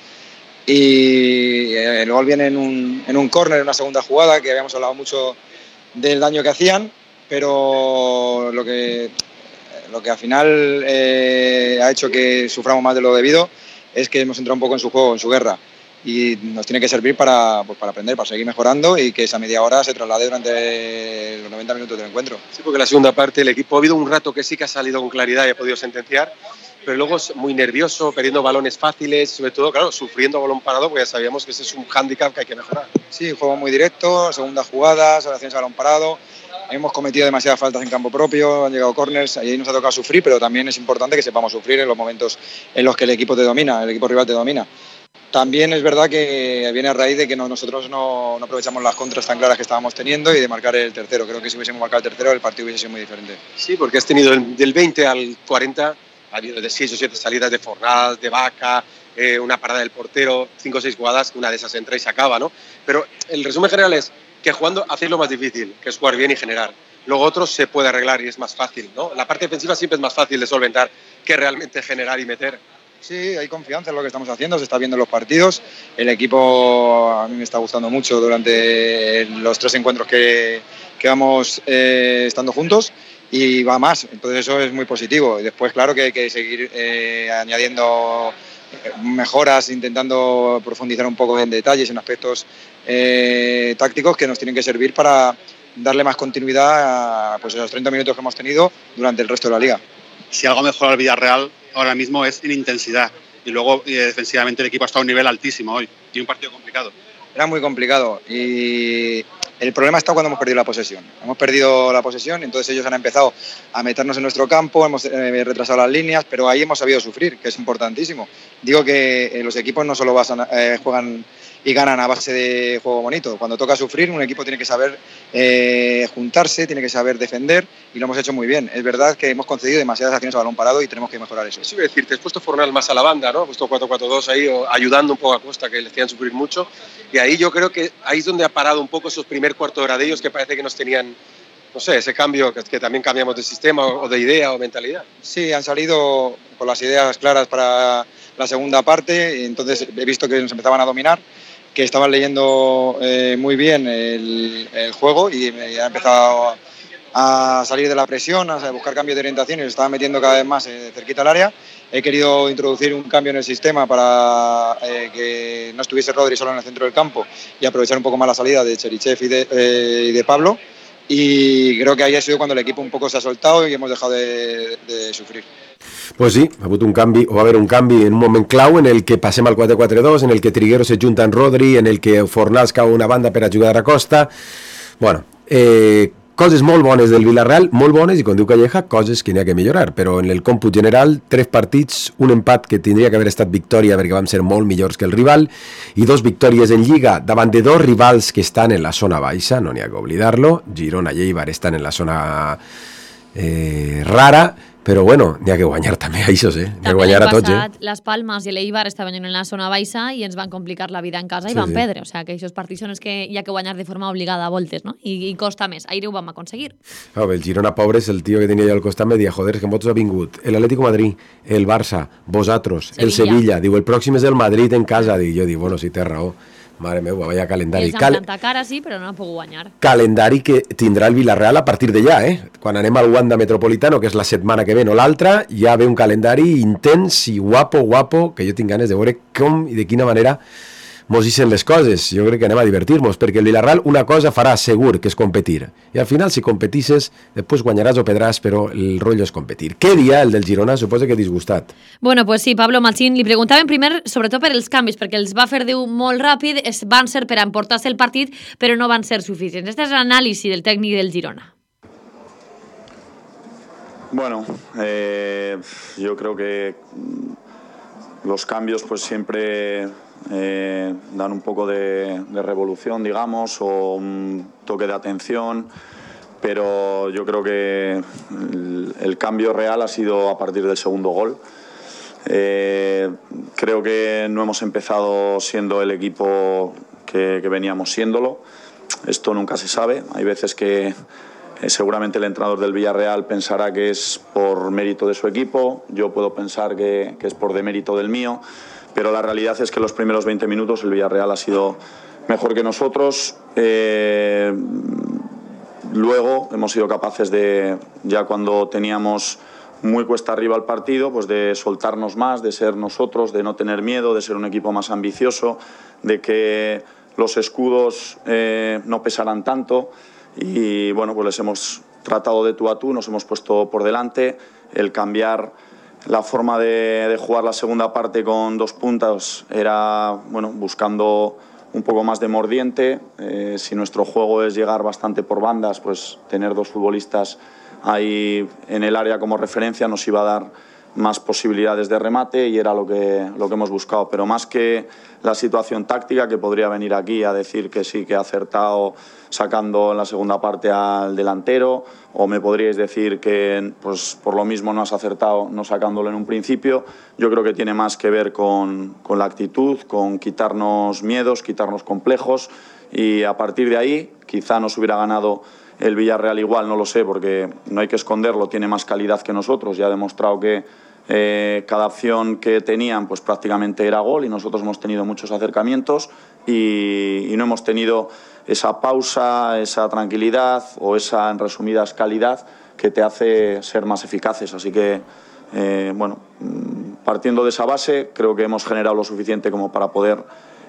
y el gol viene en un córner, en una segunda jugada, que habíamos hablado mucho del daño que hacían, pero lo que al final ha hecho que suframos más de lo debido es que hemos entrado un poco en su juego, en su guerra, y nos tiene que servir para aprender, para seguir mejorando y que esa media hora se traslade durante los 90 minutos del encuentro. Sí, porque la segunda parte el equipo ha habido un rato que sí que ha salido con claridad y ha podido sentenciar, pero luego es muy nervioso, perdiendo balones fáciles, sobre todo, claro, sufriendo balón parado, porque ya sabíamos que ese es un hándicap que hay que mejorar. Sí, juego muy directo, segunda jugada, acciones a balón parado. Hemos cometido demasiadas faltas en campo propio, han llegado corners, ahí nos ha tocado sufrir, pero también es importante que sepamos sufrir en los momentos en los que el equipo te domina, el equipo rival te domina. También es verdad que viene a raíz de que nosotros no aprovechamos las contras tan claras que estábamos teniendo y de marcar el tercero. Creo que si hubiésemos marcado el tercero el partido hubiese sido muy diferente. Sí, porque has tenido del 20 al 40, ha habido de 6 o 7 salidas de Fornals, de Vaca, una parada del portero, 5 o 6 jugadas, una de esas entra y se acaba, ¿no? Pero el resumen general es que jugando hacéis lo más difícil, que es jugar bien y generar. Luego otro se puede arreglar y es más fácil, ¿no? La parte defensiva siempre es más fácil de solventar que realmente generar y meter. Sí, hay confianza en lo que estamos haciendo, se está viendo en los partidos. El equipo a mí me está gustando mucho durante los 3 encuentros que vamos estando juntos y va más, entonces eso es muy positivo. Y después, claro que hay que seguir añadiendo mejoras, intentando profundizar un poco en detalles, en aspectos tácticos que nos tienen que servir para darle más continuidad a esos 30 minutos que hemos tenido durante el resto de la liga. Si algo mejora el Villarreal ahora mismo es en intensidad y luego defensivamente el equipo ha estado a un nivel altísimo hoy y un partido complicado. Era muy complicado y el problema está cuando hemos perdido la posesión. Hemos perdido la posesión, entonces ellos han empezado a meternos en nuestro campo, hemos retrasado las líneas, pero ahí hemos sabido sufrir, que es importantísimo. Digo que los equipos no solo juegan y ganan a base de juego bonito. Cuando toca sufrir, un equipo tiene que saber juntarse, tiene que saber defender y lo hemos hecho muy bien. Es verdad que hemos concedido demasiadas acciones a balón parado y tenemos que mejorar eso. Eso iba a decirte, has puesto Fornal más a la banda, ¿no? Has puesto 4-4-2 ahí, ayudando un poco a Costa, que le hacían sufrir mucho. Y ahí yo creo que ahí es donde ha parado un poco esos primer cuarto de hora de ellos que parece que nos tenían, no sé, ese cambio, que también cambiamos de sistema o de idea o mentalidad. Sí, han salido con las ideas claras para la segunda parte y entonces he visto que nos empezaban a dominar, que estaban leyendo muy bien el juego y han empezado a salir de la presión, a buscar cambios de orientación y se estaban metiendo cada vez más cerquita al área. He querido introducir un cambio en el sistema para que no estuviese Rodri solo en el centro del campo y aprovechar un poco más la salida de Cherichev y de Pablo, y creo que ahí ha sido cuando el equipo un poco se ha soltado y hemos dejado de sufrir. Pues sí, ha hagut un canvi, o va haver un canvi en un moment clau en el que passem al 4-4-2, en el que Trigueros se junta amb Rodri, en el que Fornals cau una banda per ajudar a Costa. Bueno, coses molt bones del Villarreal, molt bones, i com diu Calleja, coses que n'hi ha que millorar, però en el còmput general, 3 partits, un empat que tindria que haver estat victòria perquè vam ser molt millors que el rival, i 2 victòries en Lliga davant de 2 rivals que estan en la zona baixa, no n'hi ha que oblidar-lo. Girona i Eibar estan en la zona rara, però bueno, n'hi ha que guanyar també a això, n'hi ha que guanyar a tots. Les Palmes i l'Eibar estaven en la zona baixa i ens van complicar la vida en casa i van perdre, o sea que aquests partits són els que hi ha que guanyar de forma obligada a voltes, no? I costa més, ahir ho vam aconseguir. El Girona, pobres, el tio que tenia allà al costat me dia, joder, que en votos ha vingut el Atlético de Madrid, el Barça, vosaltres, el Sevilla, diu, el pròxim és el Madrid en casa, jo dic, bueno, sí, té raó. Mare meva, vaya calendari. Els han plantat cara, sí, però no ha pogut guanyar. Calendari que tindrà el Villarreal a partir d'allà, Quan anem al Wanda Metropolitano, que és la setmana que ve, no l'altra, ja ve un calendari intens i guapo, que jo tinc ganes de veure com i de quina manera mos dicen les coses, jo crec que anem a divertir-nos, perquè el Villarreal una cosa farà segur, que és competir, i al final si competisses, després guanyaràs o perdràs, però el rotllo és competir. Què dia el del Girona? Suposo que disgustat. Bueno, pues sí, Pablo Machín, li preguntaven primer, sobretot per els canvis, perquè els va fer Déu molt ràpid, van ser per emportar-se el partit, però no van ser suficients. Este és l'anàlisi del tècnic del Girona. Bueno, yo creo que los cambios pues siempre dan un poco de revolución, digamos, o un toque de atención, pero yo creo que el cambio real ha sido a partir del segundo gol. Creo que no hemos empezado siendo el equipo que veníamos siéndolo. Esto nunca se sabe. Hay veces que seguramente el entrenador del Villarreal pensará que es por mérito de su equipo, yo puedo pensar que es por demérito del mío, pero la realidad es que los primeros 20 minutos el Villarreal ha sido mejor que nosotros. Luego hemos sido capaces de, ya cuando teníamos muy cuesta arriba el partido, pues de soltarnos más, de ser nosotros, de no tener miedo, de ser un equipo más ambicioso, de que los escudos no pesaran tanto. Y bueno, pues les hemos tratado de tú a tú, nos hemos puesto por delante. El cambiar la forma de jugar la segunda parte con dos puntas era, bueno, buscando un poco más de mordiente. Si nuestro juego es llegar bastante por bandas, pues tener dos futbolistas ahí en el área como referencia nos iba a dar más posibilidades de remate y era lo que hemos buscado. Pero más que la situación táctica, que podría venir aquí a decir que sí que ha acertado sacando en la segunda parte al delantero, o me podríais decir que pues por lo mismo no has acertado no sacándolo en un principio. Yo creo que tiene más que ver con la actitud, con quitarnos miedos, quitarnos complejos, y a partir de ahí quizá nos hubiera ganado el Villarreal igual, no lo sé, porque no hay que esconderlo, tiene más calidad que nosotros, ya ha demostrado que cada opción que tenían pues prácticamente era gol, y nosotros hemos tenido muchos acercamientos y no hemos tenido esa pausa, esa tranquilidad o esa, en resumidas, calidad que te hace ser más eficaces. Así que, bueno, partiendo de esa base, creo que hemos generado lo suficiente como para poder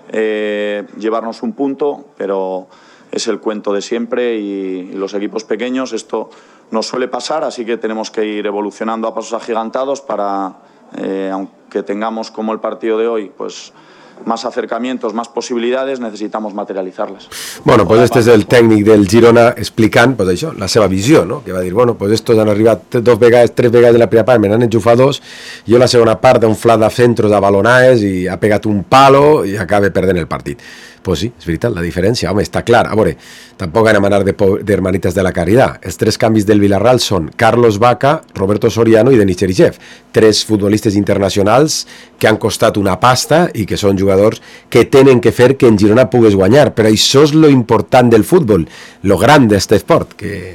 llevarnos un punto, pero es el cuento de siempre y los equipos pequeños esto nos suele pasar, así que tenemos que ir evolucionando a pasos agigantados para, aunque tengamos como el partido de hoy, pues más acercamientos, más possibilitats, necessitamos materialitzar-les. Bueno, pues este és el tècnic del Girona explicant pues això, la seva visió, no? Que va dir, bueno, pues estos han arribat tres vegades en la primera part, me n'han enxufat dos, jo la segona part d'un flat de centros de balonaes i ha pegat un palo i acaba perdent el partit. Pues sí, és veritat, la diferència, home, està clar. A veure, tampoc anem a anar d'hermanitas de la caridad. Els tres canvis del Villarreal són Carlos Vaca, Roberto Soriano i Denis Cherichev. Tres futbolistes internacionals que han costat una pasta i que són jugadors que tenen que fer que en Girona pugues guanyar. Però això és lo important del futbol, lo gran d'este esport, que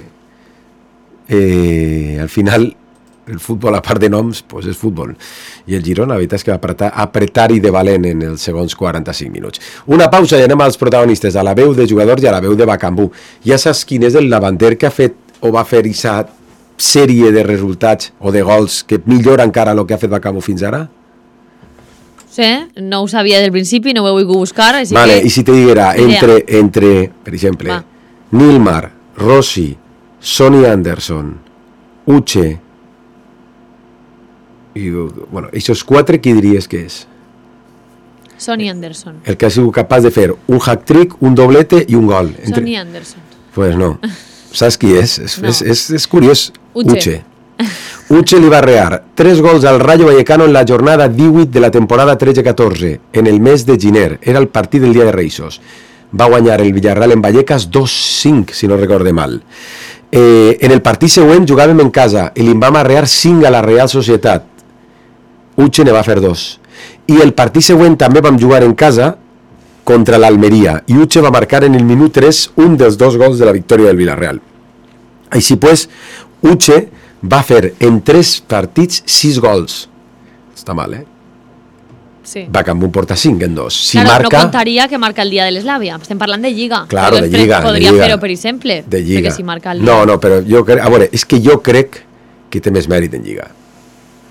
al final el futbol, a part de noms, pues és futbol. I el Girona, la veritat és que va apretar-hi de valent en els segons 45 minuts. Una pausa i anem als protagonistes, a la veu de jugadors i a la veu de Bakambu. Ja saps quin és el davanter que ha fet o va fer aquesta sèrie de resultats o de gols que millora encara el que ha fet Bakambu fins ara? Sí, no ho sabia del principi, no ho he volgut buscar. Així vale, que... i si te diguera, entre per exemple, Nilmar, Rossi, Sonny Anderson, Uche, i, bueno, aquests quatre, qui diries que és? Sonny Anderson. El que ha sigut capaç de fer un hat-trick, un doblete i un gol. Sonny Anderson. Pues no. Saps qui és? No. És curiós. Uche. Uche li va rear 3 gols al Rayo Vallecano en la jornada 18 de la temporada 13-14, en el mes de gener. Era el partit del dia de Reis. Va guanyar el Villarreal en Vallecas 2-5, si no recorde mal. En el partit següent jugàvem en casa i li vam arrear 5 a la Real Societat. Uche ne va fer 2. I el partit següent també vam jugar en casa contra l'Almeria i Uche va marcar en el minut 3 un dels 2 gols de la victòria del Villarreal. Així pues, Uche va fer en 3 partits 6 gols. Està mal, Sí. Bakambu porta 5 en 2. Si claro, marca... no contaria que marca el dia de l'Eslàvia. Estem parlant de Lliga. Claro, de Lliga. Podria fer-ho, per exemple. De Lliga. Perquè si marca el dia... No, però jo crec... A veure, és que jo crec que té més mèrit en Lliga.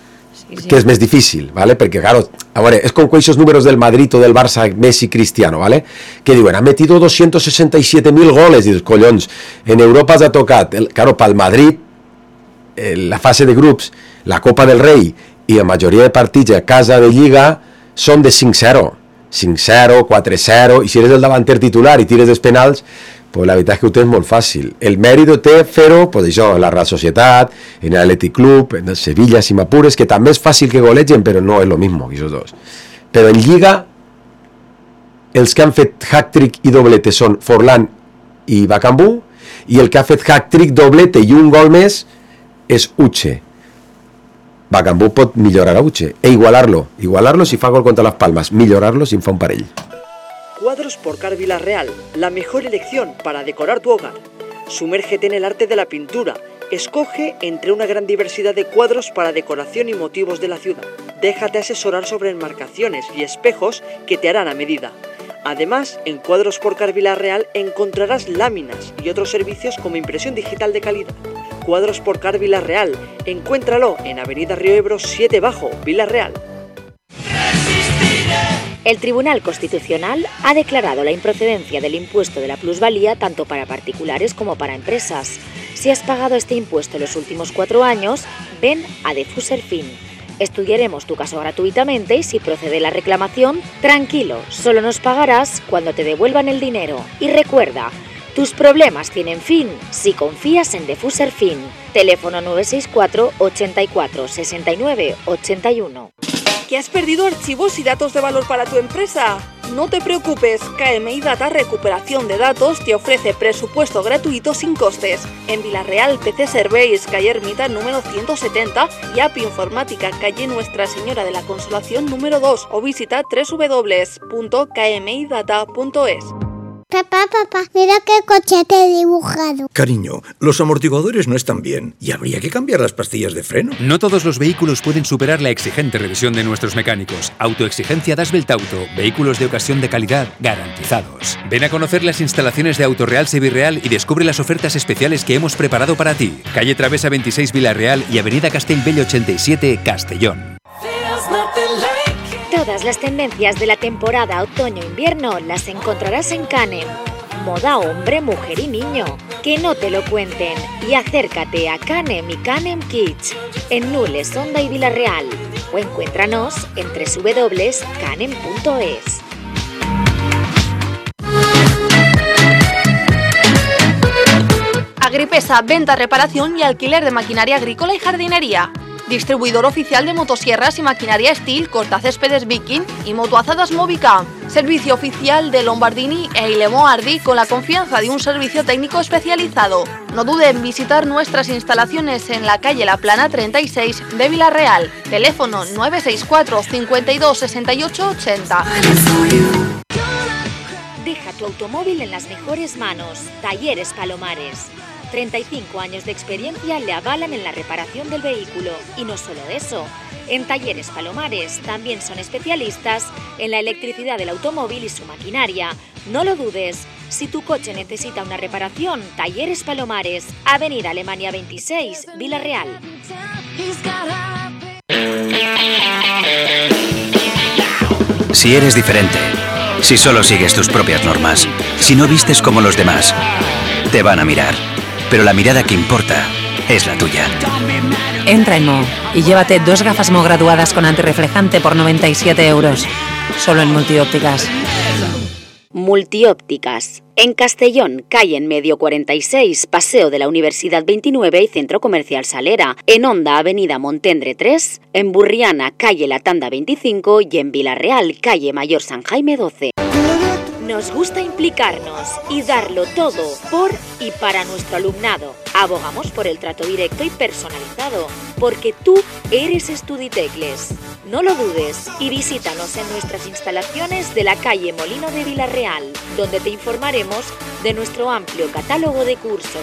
que és més difícil, ¿vale? Perquè, claro, a veure, és com aquests números del Madrid o del Barça, Messi, Cristiano, ¿vale? Que diuen, ha metido 267.000 goles, i dius, collons, en Europa ha tocat, claro, pel Madrid, la fase de grups, la Copa del Rei i la majoria de partits a casa de Lliga són de 5-0, 5-0, 4-0, i si eres el davanter titular i tires els penals, pues la veritat és que ho tens molt fàcil. El mèrit té fer-ho, pues això, en la Real Societat, en l'Athletic Club, en el Sevilla, si m'apures, que també és fàcil que golegen, però no és lo mismo que esos dos. Però en Lliga, els que han fet hat-trick i doblete són Forlán i Bakambu, i el que ha fet hat-trick, doblete i un gol més és Uche. Bakambu pot millorar a Uche e igualar-lo si fa gol contra Las Palmas, millorarlo si en fa un parell. Cuadros Porcar Villarreal, la mejor elección para decorar tu hogar. Sumérgete en el arte de la pintura. Escoge entre una gran diversidad de cuadros para decoración y motivos de la ciudad. Déjate asesorar sobre enmarcaciones y espejos que te harán a medida. Además, en Cuadros Porcar Villarreal encontrarás láminas y otros servicios como impresión digital de calidad. Cuadros Porcar Villarreal, encuéntralo en Avenida Río Ebro 7 Bajo, Villarreal. El Tribunal Constitucional ha declarado la improcedencia del impuesto de la plusvalía tanto para particulares como para empresas. Si has pagado este impuesto en los últimos 4 años, ven a Defuserfin. Estudiaremos tu caso gratuitamente y si procede la reclamación, tranquilo, solo nos pagarás cuando te devuelvan el dinero. Y recuerda, tus problemas tienen fin si confías en Defuserfin. Teléfono 964 84 69 81. ¿Que has perdido archivos y datos de valor para tu empresa? No te preocupes, KMI Data Recuperación de Datos te ofrece presupuesto gratuito sin costes. En Villarreal, PC Serveis, calle Ermita número 170 y App Informática, calle Nuestra Señora de la Consolación número 2 o visita www.kmidata.es. Papá, mira qué coche te he dibujado. Cariño, los amortiguadores no están bien y habría que cambiar las pastillas de freno. No todos los vehículos pueden superar la exigente revisión de nuestros mecánicos. Autoexigencia Dasbelt Auto. Vehículos de ocasión de calidad garantizados. Ven a conocer las instalaciones de Autoreal Sevirreal y descubre las ofertas especiales que hemos preparado para ti. Calle Travesa 26 Villarreal y Avenida Castellbell 87 Castellón. Todas las tendencias de la temporada otoño-invierno las encontrarás en Canem. Moda hombre, mujer y niño. Que no te lo cuenten y acércate a Canem y Canem Kids en Nules, Onda y Villarreal o encuéntranos en www.canem.es. Agripesa, venta, reparación y alquiler de maquinaria agrícola y jardinería. Distribuidor oficial de motosierras y maquinaria Steel, cortacéspedes Viking y motoazadas Movica. Servicio oficial de Lombardini e Ilemo Ardi con la confianza de un servicio técnico especializado. No dude en visitar nuestras instalaciones en la calle La Plana 36 de Villarreal. Teléfono 964 52 68 80. Deja tu automóvil en las mejores manos. Talleres Palomares. 35 años de experiencia le avalan en la reparación del vehículo. Y no solo eso, en Talleres Palomares también son especialistas en la electricidad del automóvil y su maquinaria. No lo dudes, si tu coche necesita una reparación, Talleres Palomares, Avenida Alemania 26, Villarreal. Si eres diferente, si solo sigues tus propias normas, si no vistes como los demás, te van a mirar. Pero la mirada que importa es la tuya. Entra en Mo y llévate 2 gafas Mo graduadas con antirreflejante por 97 euros. Solo en Multiópticas. Multiópticas. En Castellón, calle en Medio 46, Paseo de la Universidad 29 y Centro Comercial Salera. En Onda, Avenida Montendre 3. En Burriana, calle La Tanda 25 y en Villarreal, calle Mayor San Jaime 12. Nos gusta implicarnos y darlo todo por y para nuestro alumnado. Abogamos por el trato directo y personalizado, porque tú eres Estuditecles. No lo dudes y visítanos en nuestras instalaciones de la calle Molino de Villarreal, donde te informaremos de nuestro amplio catálogo de cursos.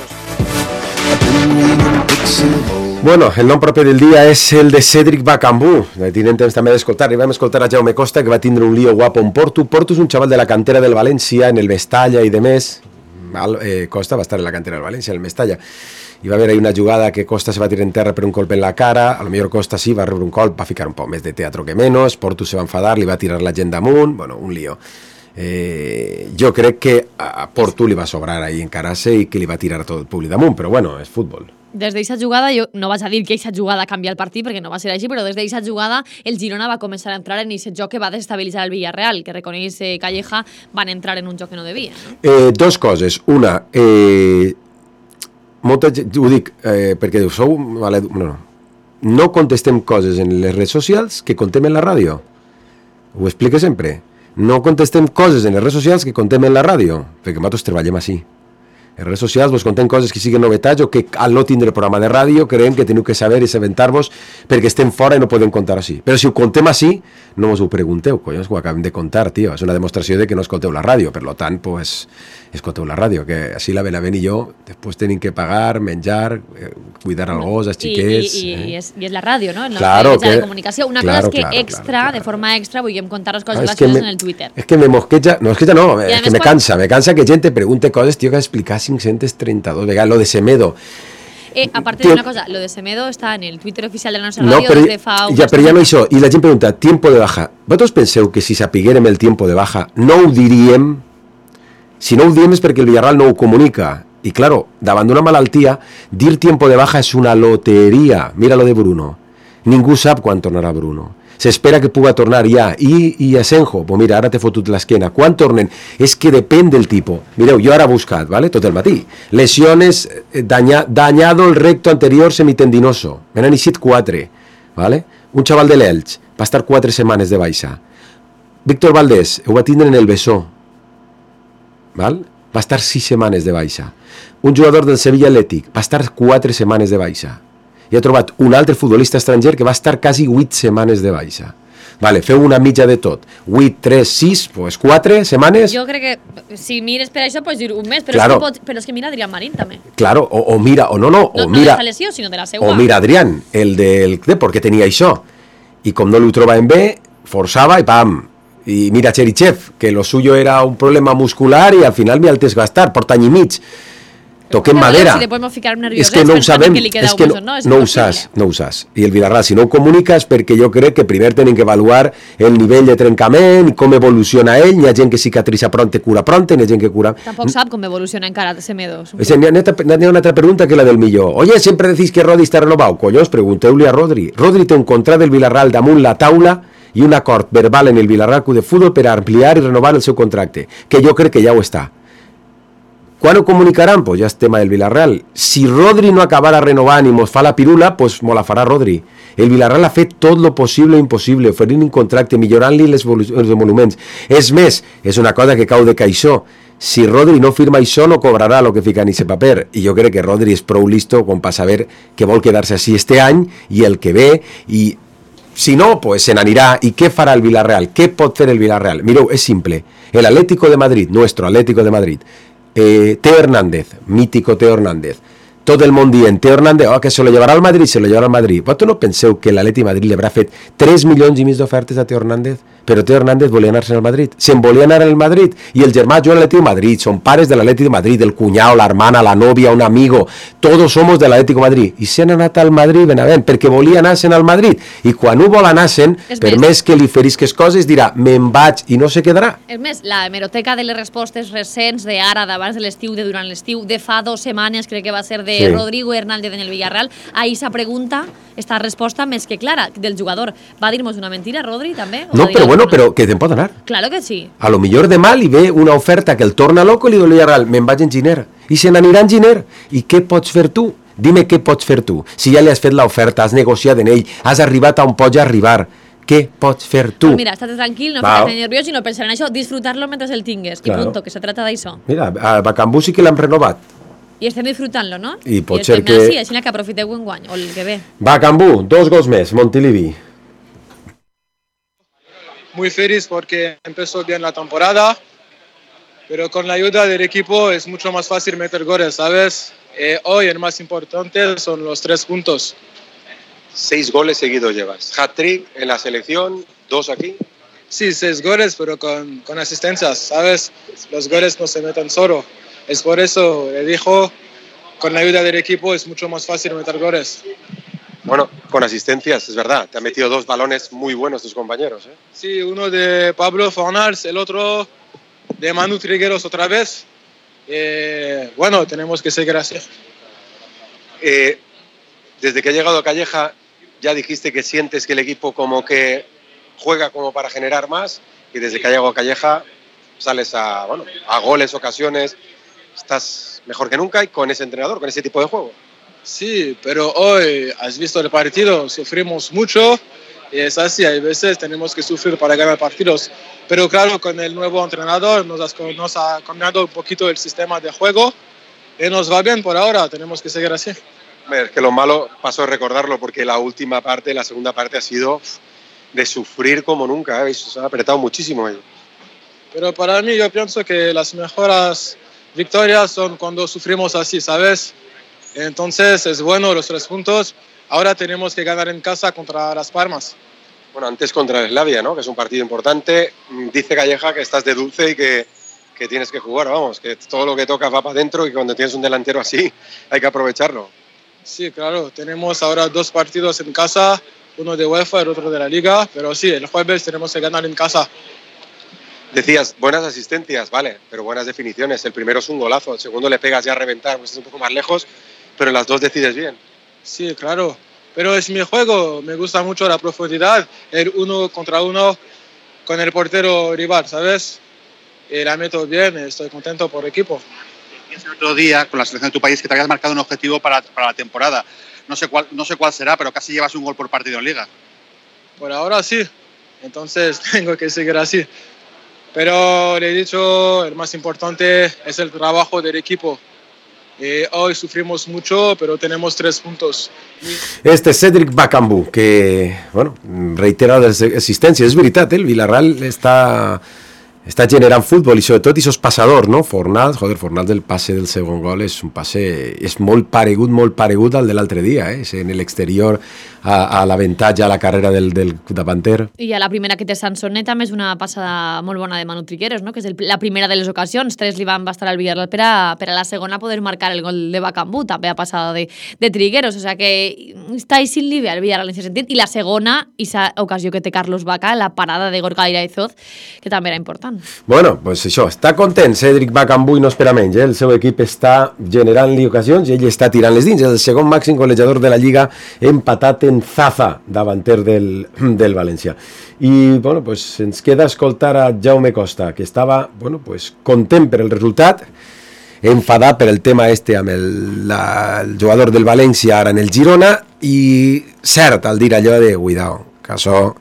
Bueno, el nom propi del dia és el de Cédric Bakambu. Tindrem temps també d'escoltar. Vam escoltar a Jaume Costa, que va tindre un lío guapo en Porto. Porto és un xaval de la cantera del València, en el Mestalla i de més. Costa va estar en la cantera del València, en el Mestalla. hi va haver una jugada que Costa se va tirar en terra per un colp en la cara, a lo millor Costa sí va rebre un colp, va ficar un poc més de teatro que menos, Porto se va enfadar, li va tirar la gent damunt, bueno, un lío. Jo crec que a Porto li va sobrar ahí encarar-se i que li va tirar tot el públic damunt, però bueno, és futbol. Des d'aquesta jugada, jo no vaig a dir que aquesta jugada canvia el partit, perquè no va ser així, però des d'aquesta jugada el Girona va començar a entrar en aquest joc que va desestabilitzar el Villarreal, que reconeix Calleja, van entrar en un joc que no devien. No? Dos coses. Una, molta gent, ho dic perquè sou... No contestem coses en les redes socials que contem en la ràdio. Ho explico sempre. No contestem coses en les redes socials que contem en la ràdio, perquè nosaltres treballem així. En redes socials vos contem coses que siguin novetats o que al no tindre programa de ràdio creiem que teniu que saber i assabentar-vos perquè estem fora i no podem contar així. Però si ho contem així, no us ho pregunteu, collons, ho acabem de contar, tio. És una demostració de que no escolteu la ràdio, per tant, pues, escolteu la ràdio, que així la Benavent i jo després tenim que pagar, menjar, cuidar el gos, els xiquets... I és la ràdio, no? En claro, la de comunicació. Una cosa és que extra, de forma extra, vulguem contar les coses gràcies en el Twitter. És que me mosqueja, no, és que ja no, és que me cansa que gent te pregunte coses, tio, que has explicat 532 vegades, lo de Semedo. Aparte de una cosa, lo de Semedo está en el Twitter oficial de la nostra ràdio des de fa... Però ja no això, i la gent pregunta, tiempo de baja. Vosaltres penseu que si sapiguérem el tiempo de baja no ho diríem? Si no ho diem és perquè el Villarreal no ho comunica. I claro, davant d'una malaltia, dir tiempo de baja és una loteria. Mira lo de Bruno. Ningú sap quan tornarà Bruno. S'espera que puga tornar ja. I Asenjo, pues mira, ara t'he fotut l'esquena. Quan tornen? És que depèn del tipus. Mireu, jo ara he buscat, ¿vale? Tot el matí. Lesiones, dañado el recto anterior semitendinoso. Me n'han eixit 4, ¿vale? Un xaval de l'Elx va estar 4 setmanes de baixa. Víctor Valdés, ho va tindre en el bessó, ¿val? Va estar 6 setmanes de baixa. Un jugador del Sevilla Atlètic va estar 4 setmanes de baixa. I he trobat un altre futbolista estranger que va estar quasi 8 setmanes de baixa. Vale, feu una mitja de tot. 8, 3, 6, pues 4 setmanes. Jo crec que si mires per això pots dir un mes, però, claro. Però és que mira Adrián Marín també. Claro, o mira, o no, o mira, de la lesió, sinó de la segua. O mira Adrián, el del Depor, que tenia això. I com no l'ho trobaven bé, forçava i pam. I mira Cherichev, que lo suyo era un problema muscular i al final m'hi el tens gastar, porta any i mig. Toquem madera. Si podem ficar nerviosets, és que no ho sabem, que és que no ho saps. I el Villarreal, si no ho comunica, és perquè jo crec que primer tenim que avaluar el nivell de trencament i com evoluciona ell. Hi ha gent que cicatritza pront, cura pront, hi ha gent que cura... Tampoc sap com evoluciona encara Semedo. N'hi ha una altra pregunta que la del millor. Oye, siempre decís que Rodri està renovado. Collons, pregunteu-li a Rodri. Rodri té un contracte del Villarreal damunt la taula i un acord verbal en el Villarreal Club de Futbol per ampliar i renovar el seu contracte, que jo crec que ja ho està. Quan ho comunicaran? Pues ja és tema del Villarreal. Si Rodri no acabara renovant i mos fa la pirula, pues mos la farà Rodri. El Villarreal ha fet tot lo possible i impossible, oferint un contracte, millorant-li els emoluments. És més, és una cosa que cau de caixó. Si Rodri no firma això, no cobrarà el que fica en aquest paper. I jo crec que Rodri és prou listo com per saber que vol quedar-se així este any i el que ve, i si no, pues se n'anirà. I què farà el Villarreal? Què pot fer el Villarreal? Mireu, és simple. El Atlético de Madrid, nuestro Atlético de Madrid, Teo Hernández, mítico Teo Hernández, tot el món dient Teo Hernández, que se lo llevarà al Madrid, se lo llevarà al Madrid. Vosaltres no penseu que l'Atleti Madrid li haurà fet 3 milions i mig d'ofertes a Teo Hernández? Però Teo Hernández volia anar-se'n al Madrid. Se'n volia anar al Madrid. I el germà juga a l'Atleti de Madrid. Són pares de l'Atleti de Madrid, el cunyau, la hermana, la novia, un amigo. Todos somos de l'Atlético de Madrid. I s'han anat al Madrid, Benavent, perquè volia anar-se'n al Madrid. I quan ho vol anar-se'n, per més que li ferisques coses, dirà, me'n vaig, i no se quedarà. És més, la hemeroteca de les respostes recents d'ara, d'abans de l'estiu, de durant l'estiu, de fa 2 setmanes, crec que va ser de Rodrigo Hernández en el Villarreal, ahí esa pregunta, esta resposta més que clara del jugador. Va dir-nos una mentira, Rodri, també? No, però bueno, però que te'n pot anar. Claro que sí. A lo millor demà li ve una oferta que el torna loco i li diu Villarreal, me'n vaig en Giner. I se n'anirà en Giner. I què pots fer tu? Dime què pots fer tu. Si ja li has fet l'oferta, has negociat en ell, has arribat a on pots arribar, què pots fer tu? Pues mira, estate tranquil, no fiques nerviós i no pensar en això, disfrutar-lo mentre el tingues. Claro. I punto, que se trata d'això. Mira, a Bacambú sí que l'han renovat. I estem disfrutant-lo, no? I pot ser que... Sí, així que aprofiteu enguany, o el que ve. Bacambú, 2 gols més, Montilivi. Muy feliz porque empezó bien la temporada, pero con la ayuda del equipo es mucho más fácil meter goles, ¿sabes? Hoy el más importante son los 3 puntos. 6 goles seguidos llevas. Hat-trick en la selección, 2 aquí. Sí, 6 goles, pero con asistencias, ¿sabes? Los goles no se meten solo. Es por eso le dijo con la ayuda del equipo es mucho más fácil meter goles. Bueno, con asistencias, es verdad. Te han metido 2 balones muy buenos tus compañeros, ¿eh? Sí, uno de Pablo Fornals, el otro de Manu Trigueros otra vez. Bueno, tenemos que seguir así. Desde que ha llegado Calleja, ya dijiste que sientes que el equipo como que juega como para generar más, y desde que ha llegado Calleja sales a goles, ocasiones, estás mejor que nunca y con ese entrenador, con ese tipo de juego. Sí, pero hoy has visto el partido, sufrimos mucho y es así, hay veces tenemos que sufrir para ganar partidos, pero claro, con el nuevo entrenador nos ha cambiado un poquito el sistema de juego y nos va bien por ahora, tenemos que seguir así. Es que lo malo, paso a recordarlo, porque la segunda parte ha sido de sufrir como nunca, ¿eh? Se ha apretado muchísimo ahí. Pero para mí yo pienso que las mejores victorias son cuando sufrimos así, ¿sabes? Entonces es bueno los 3 puntos. Ahora tenemos que ganar en casa contra Las Palmas. Bueno, antes contra el Slavia, ¿no? Que es un partido importante. Dice Calleja que estás de dulce y que tienes que jugar, vamos, que todo lo que tocas va para adentro y cuando tienes un delantero así hay que aprovecharlo. Sí, claro. Tenemos ahora 2 partidos en casa, uno de UEFA y el otro de la Liga, pero sí, el jueves tenemos que ganar en casa. Decías, buenas asistencias, vale, pero buenas definiciones. El primero es un golazo, el segundo le pegas ya a reventar, pues es un poco más lejos, pero en las 2 decides bien. Sí, claro, pero es mi juego, me gusta mucho la profundidad, el 1 contra 1 con el portero rival, ¿sabes? Y la meto bien, estoy contento por el equipo. Decías el otro día con la selección de tu país que te habías marcado un objetivo para la temporada. No sé cuál será, pero casi llevas un gol por partido en Liga. Por ahora sí, entonces tengo que seguir así. Pero le he dicho, el más importante es el trabajo del equipo. Hoy sufrimos mucho, pero tenemos 3 puntos. Este Cédric Bakambu, que, bueno, reiteradas existències. És veritat, el Villarreal està generant futbol i sobretot això és passador, no? Fornals, el passe del segon gol és un passe, és molt paregut al de l'altre dia, és en l'exterior a l'avantatge, a la carrera del davanter. I a la primera que té Sansonet també és una passada molt bona de Manu Trigueros, no? Que és la primera de les ocasions, 3 li van bastar al Villarreal per a la segona poder marcar el gol de Bakambu, també a passada de Trigueros, o sea que està així el nivell el Villarreal en aquest sentit, i la segona, aquesta ocasió que té Carlos Vaca, la parada de Gorka Iraizoz, que també era important. Bueno, pues això, està content Cédric Bakambu i no espera menys, el seu equip està generant-li ocasions i ell està tirant les dins, el segon màxim golejador de la Lliga, empatat en Zaza, davanter del València. I, bueno, pues ens queda escoltar a Jaume Costa, que estava, bueno, pues content per el resultat, enfadat per el tema amb el jugador del València ara en el Girona, i cert, al dir allò de, cuidao, que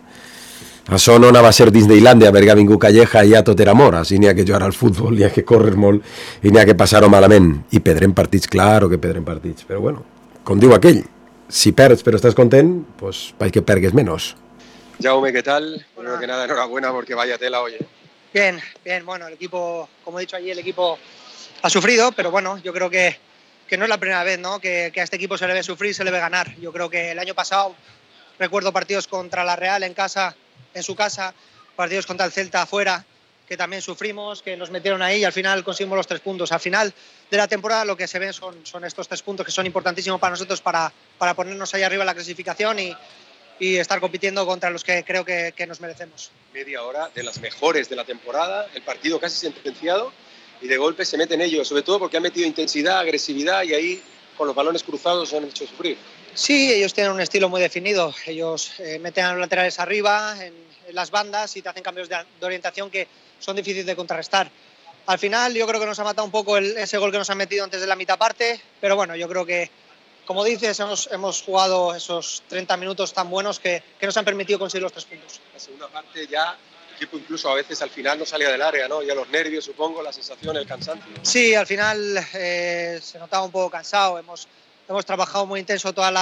això no anava a ser Disneylandia perquè ha vingut Calleja i ja tot era amor, així n'hi ha que jugar al futbol, n'hi ha que córrer molt i n'hi ha que passar-ho malament, i perdrem partits, claro que perdrem partits, però bueno, com diu aquell, si perds pero estás contento, pues hay que pergues menos. Jaume, ¿qué tal? Primero que nada, enhorabuena porque vaya tela hoy, ¿eh? Bien, bueno, el equipo, como he dicho allí, el equipo ha sufrido, pero bueno, yo creo que no es la primera vez, ¿no? Que a este equipo se le ve sufrir, se le ve ganar. Yo creo que el año pasado recuerdo partidos contra la Real en casa, en su casa, partidos contra el Celta afuera, que también sufrimos, que nos metieron ahí y al final conseguimos los 3 puntos. Al final de la temporada lo que se ven son estos 3 puntos que son importantísimos para nosotros para ponernos ahí arriba en la clasificación y estar compitiendo contra los que creo que nos merecemos. Media hora de las mejores de la temporada, el partido casi sentenciado y de golpe se meten ellos, sobre todo porque han metido intensidad, agresividad y ahí con los balones cruzados se han hecho sufrir. Sí, ellos tienen un estilo muy definido. Ellos meten a los laterales arriba, en las bandas y te hacen cambios de orientación que son difíciles de contrarrestar. Al final yo creo que nos ha matado un poco ese gol que nos han metido antes de la mitad parte, pero bueno, yo creo que, como dices, hemos jugado esos 30 minutos tan buenos que nos han permitido conseguir los 3 puntos. La segunda parte ya el equipo incluso a veces al final no salía del área, ¿no? Ya los nervios, supongo, la sensación, el cansancio. Sí, al final se notaba un poco cansado. Hemos trabajado muy intenso toda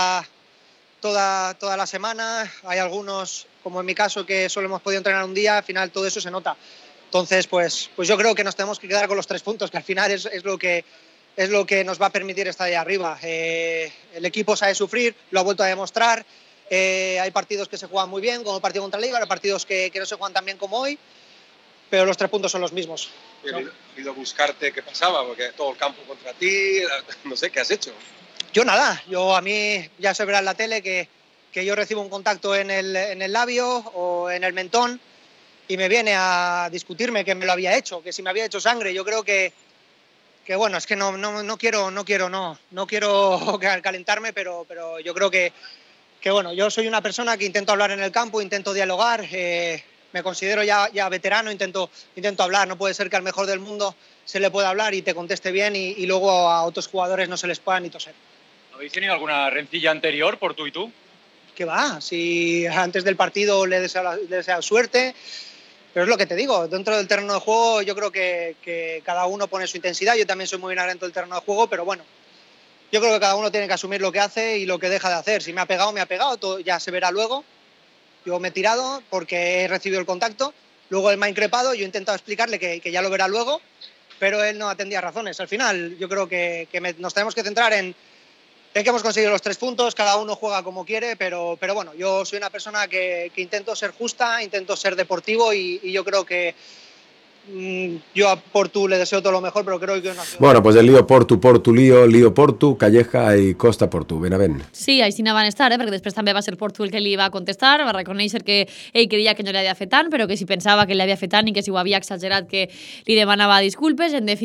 la semana. Hay algunos, como en mi caso, que solo hemos podido entrenar un día, al final todo eso se nota. Entonces, pues yo creo que nos tenemos que quedar con los 3 puntos, que al final es lo que nos va a permitir estar ahí arriba. El equipo sabe sufrir, lo ha vuelto a demostrar. Hay partidos que se juegan muy bien, como el partido contra la Liga, hay partidos que no se juegan tan bien como hoy. pero los 3 puntos son los mismos. ¿No? He ido a buscarte qué pasaba, porque todo el campo contra ti, no sé, ¿qué has hecho? Yo nada, a mí ya se verá en la tele que yo recibo un contacto en el labio o en el mentón y me viene a discutirme que me lo había hecho, que si me había hecho sangre. Yo creo que bueno, es que no quiero calentarme, pero yo creo que bueno, yo soy una persona que intento hablar en el campo, intento dialogar, me considero ya veterano, intento hablar. No puede ser que al mejor del mundo se le pueda hablar y te conteste bien y luego a otros jugadores no se les pueda ni toser. ¿Habéis tenido alguna rencilla anterior por tú y tú? ¿Qué va? Si antes del partido le deseo suerte, pero es lo que te digo, dentro del terreno de juego yo creo que cada uno pone su intensidad. Yo también soy muy bien dentro del terreno de juego, pero bueno, yo creo que cada uno tiene que asumir lo que hace y lo que deja de hacer. Si me ha pegado, todo ya se verá luego. Yo me he tirado porque he recibido el contacto, luego él me ha increpado, yo he intentado explicarle que ya lo verá luego, pero él no atendía razones. Al final yo creo que nos tenemos que centrar en que hemos conseguido los 3 puntos, cada uno juega como quiere, pero bueno, yo soy una persona que intento ser justa, intento ser deportivo y yo creo que yo a Portu le deseo todo lo mejor, però crec que... Bueno, pues el lío Portu, lío Portu, Calleja i Costa Portu. Benavent. Sí, així no van estar, perquè després també va ser Portu el que li va contestar, va reconèixer que ell creia que no li havia fet tant, però que si pensava que li havia fet tant i que si ho havia exagerat que li demanava disculpes. En definitiva,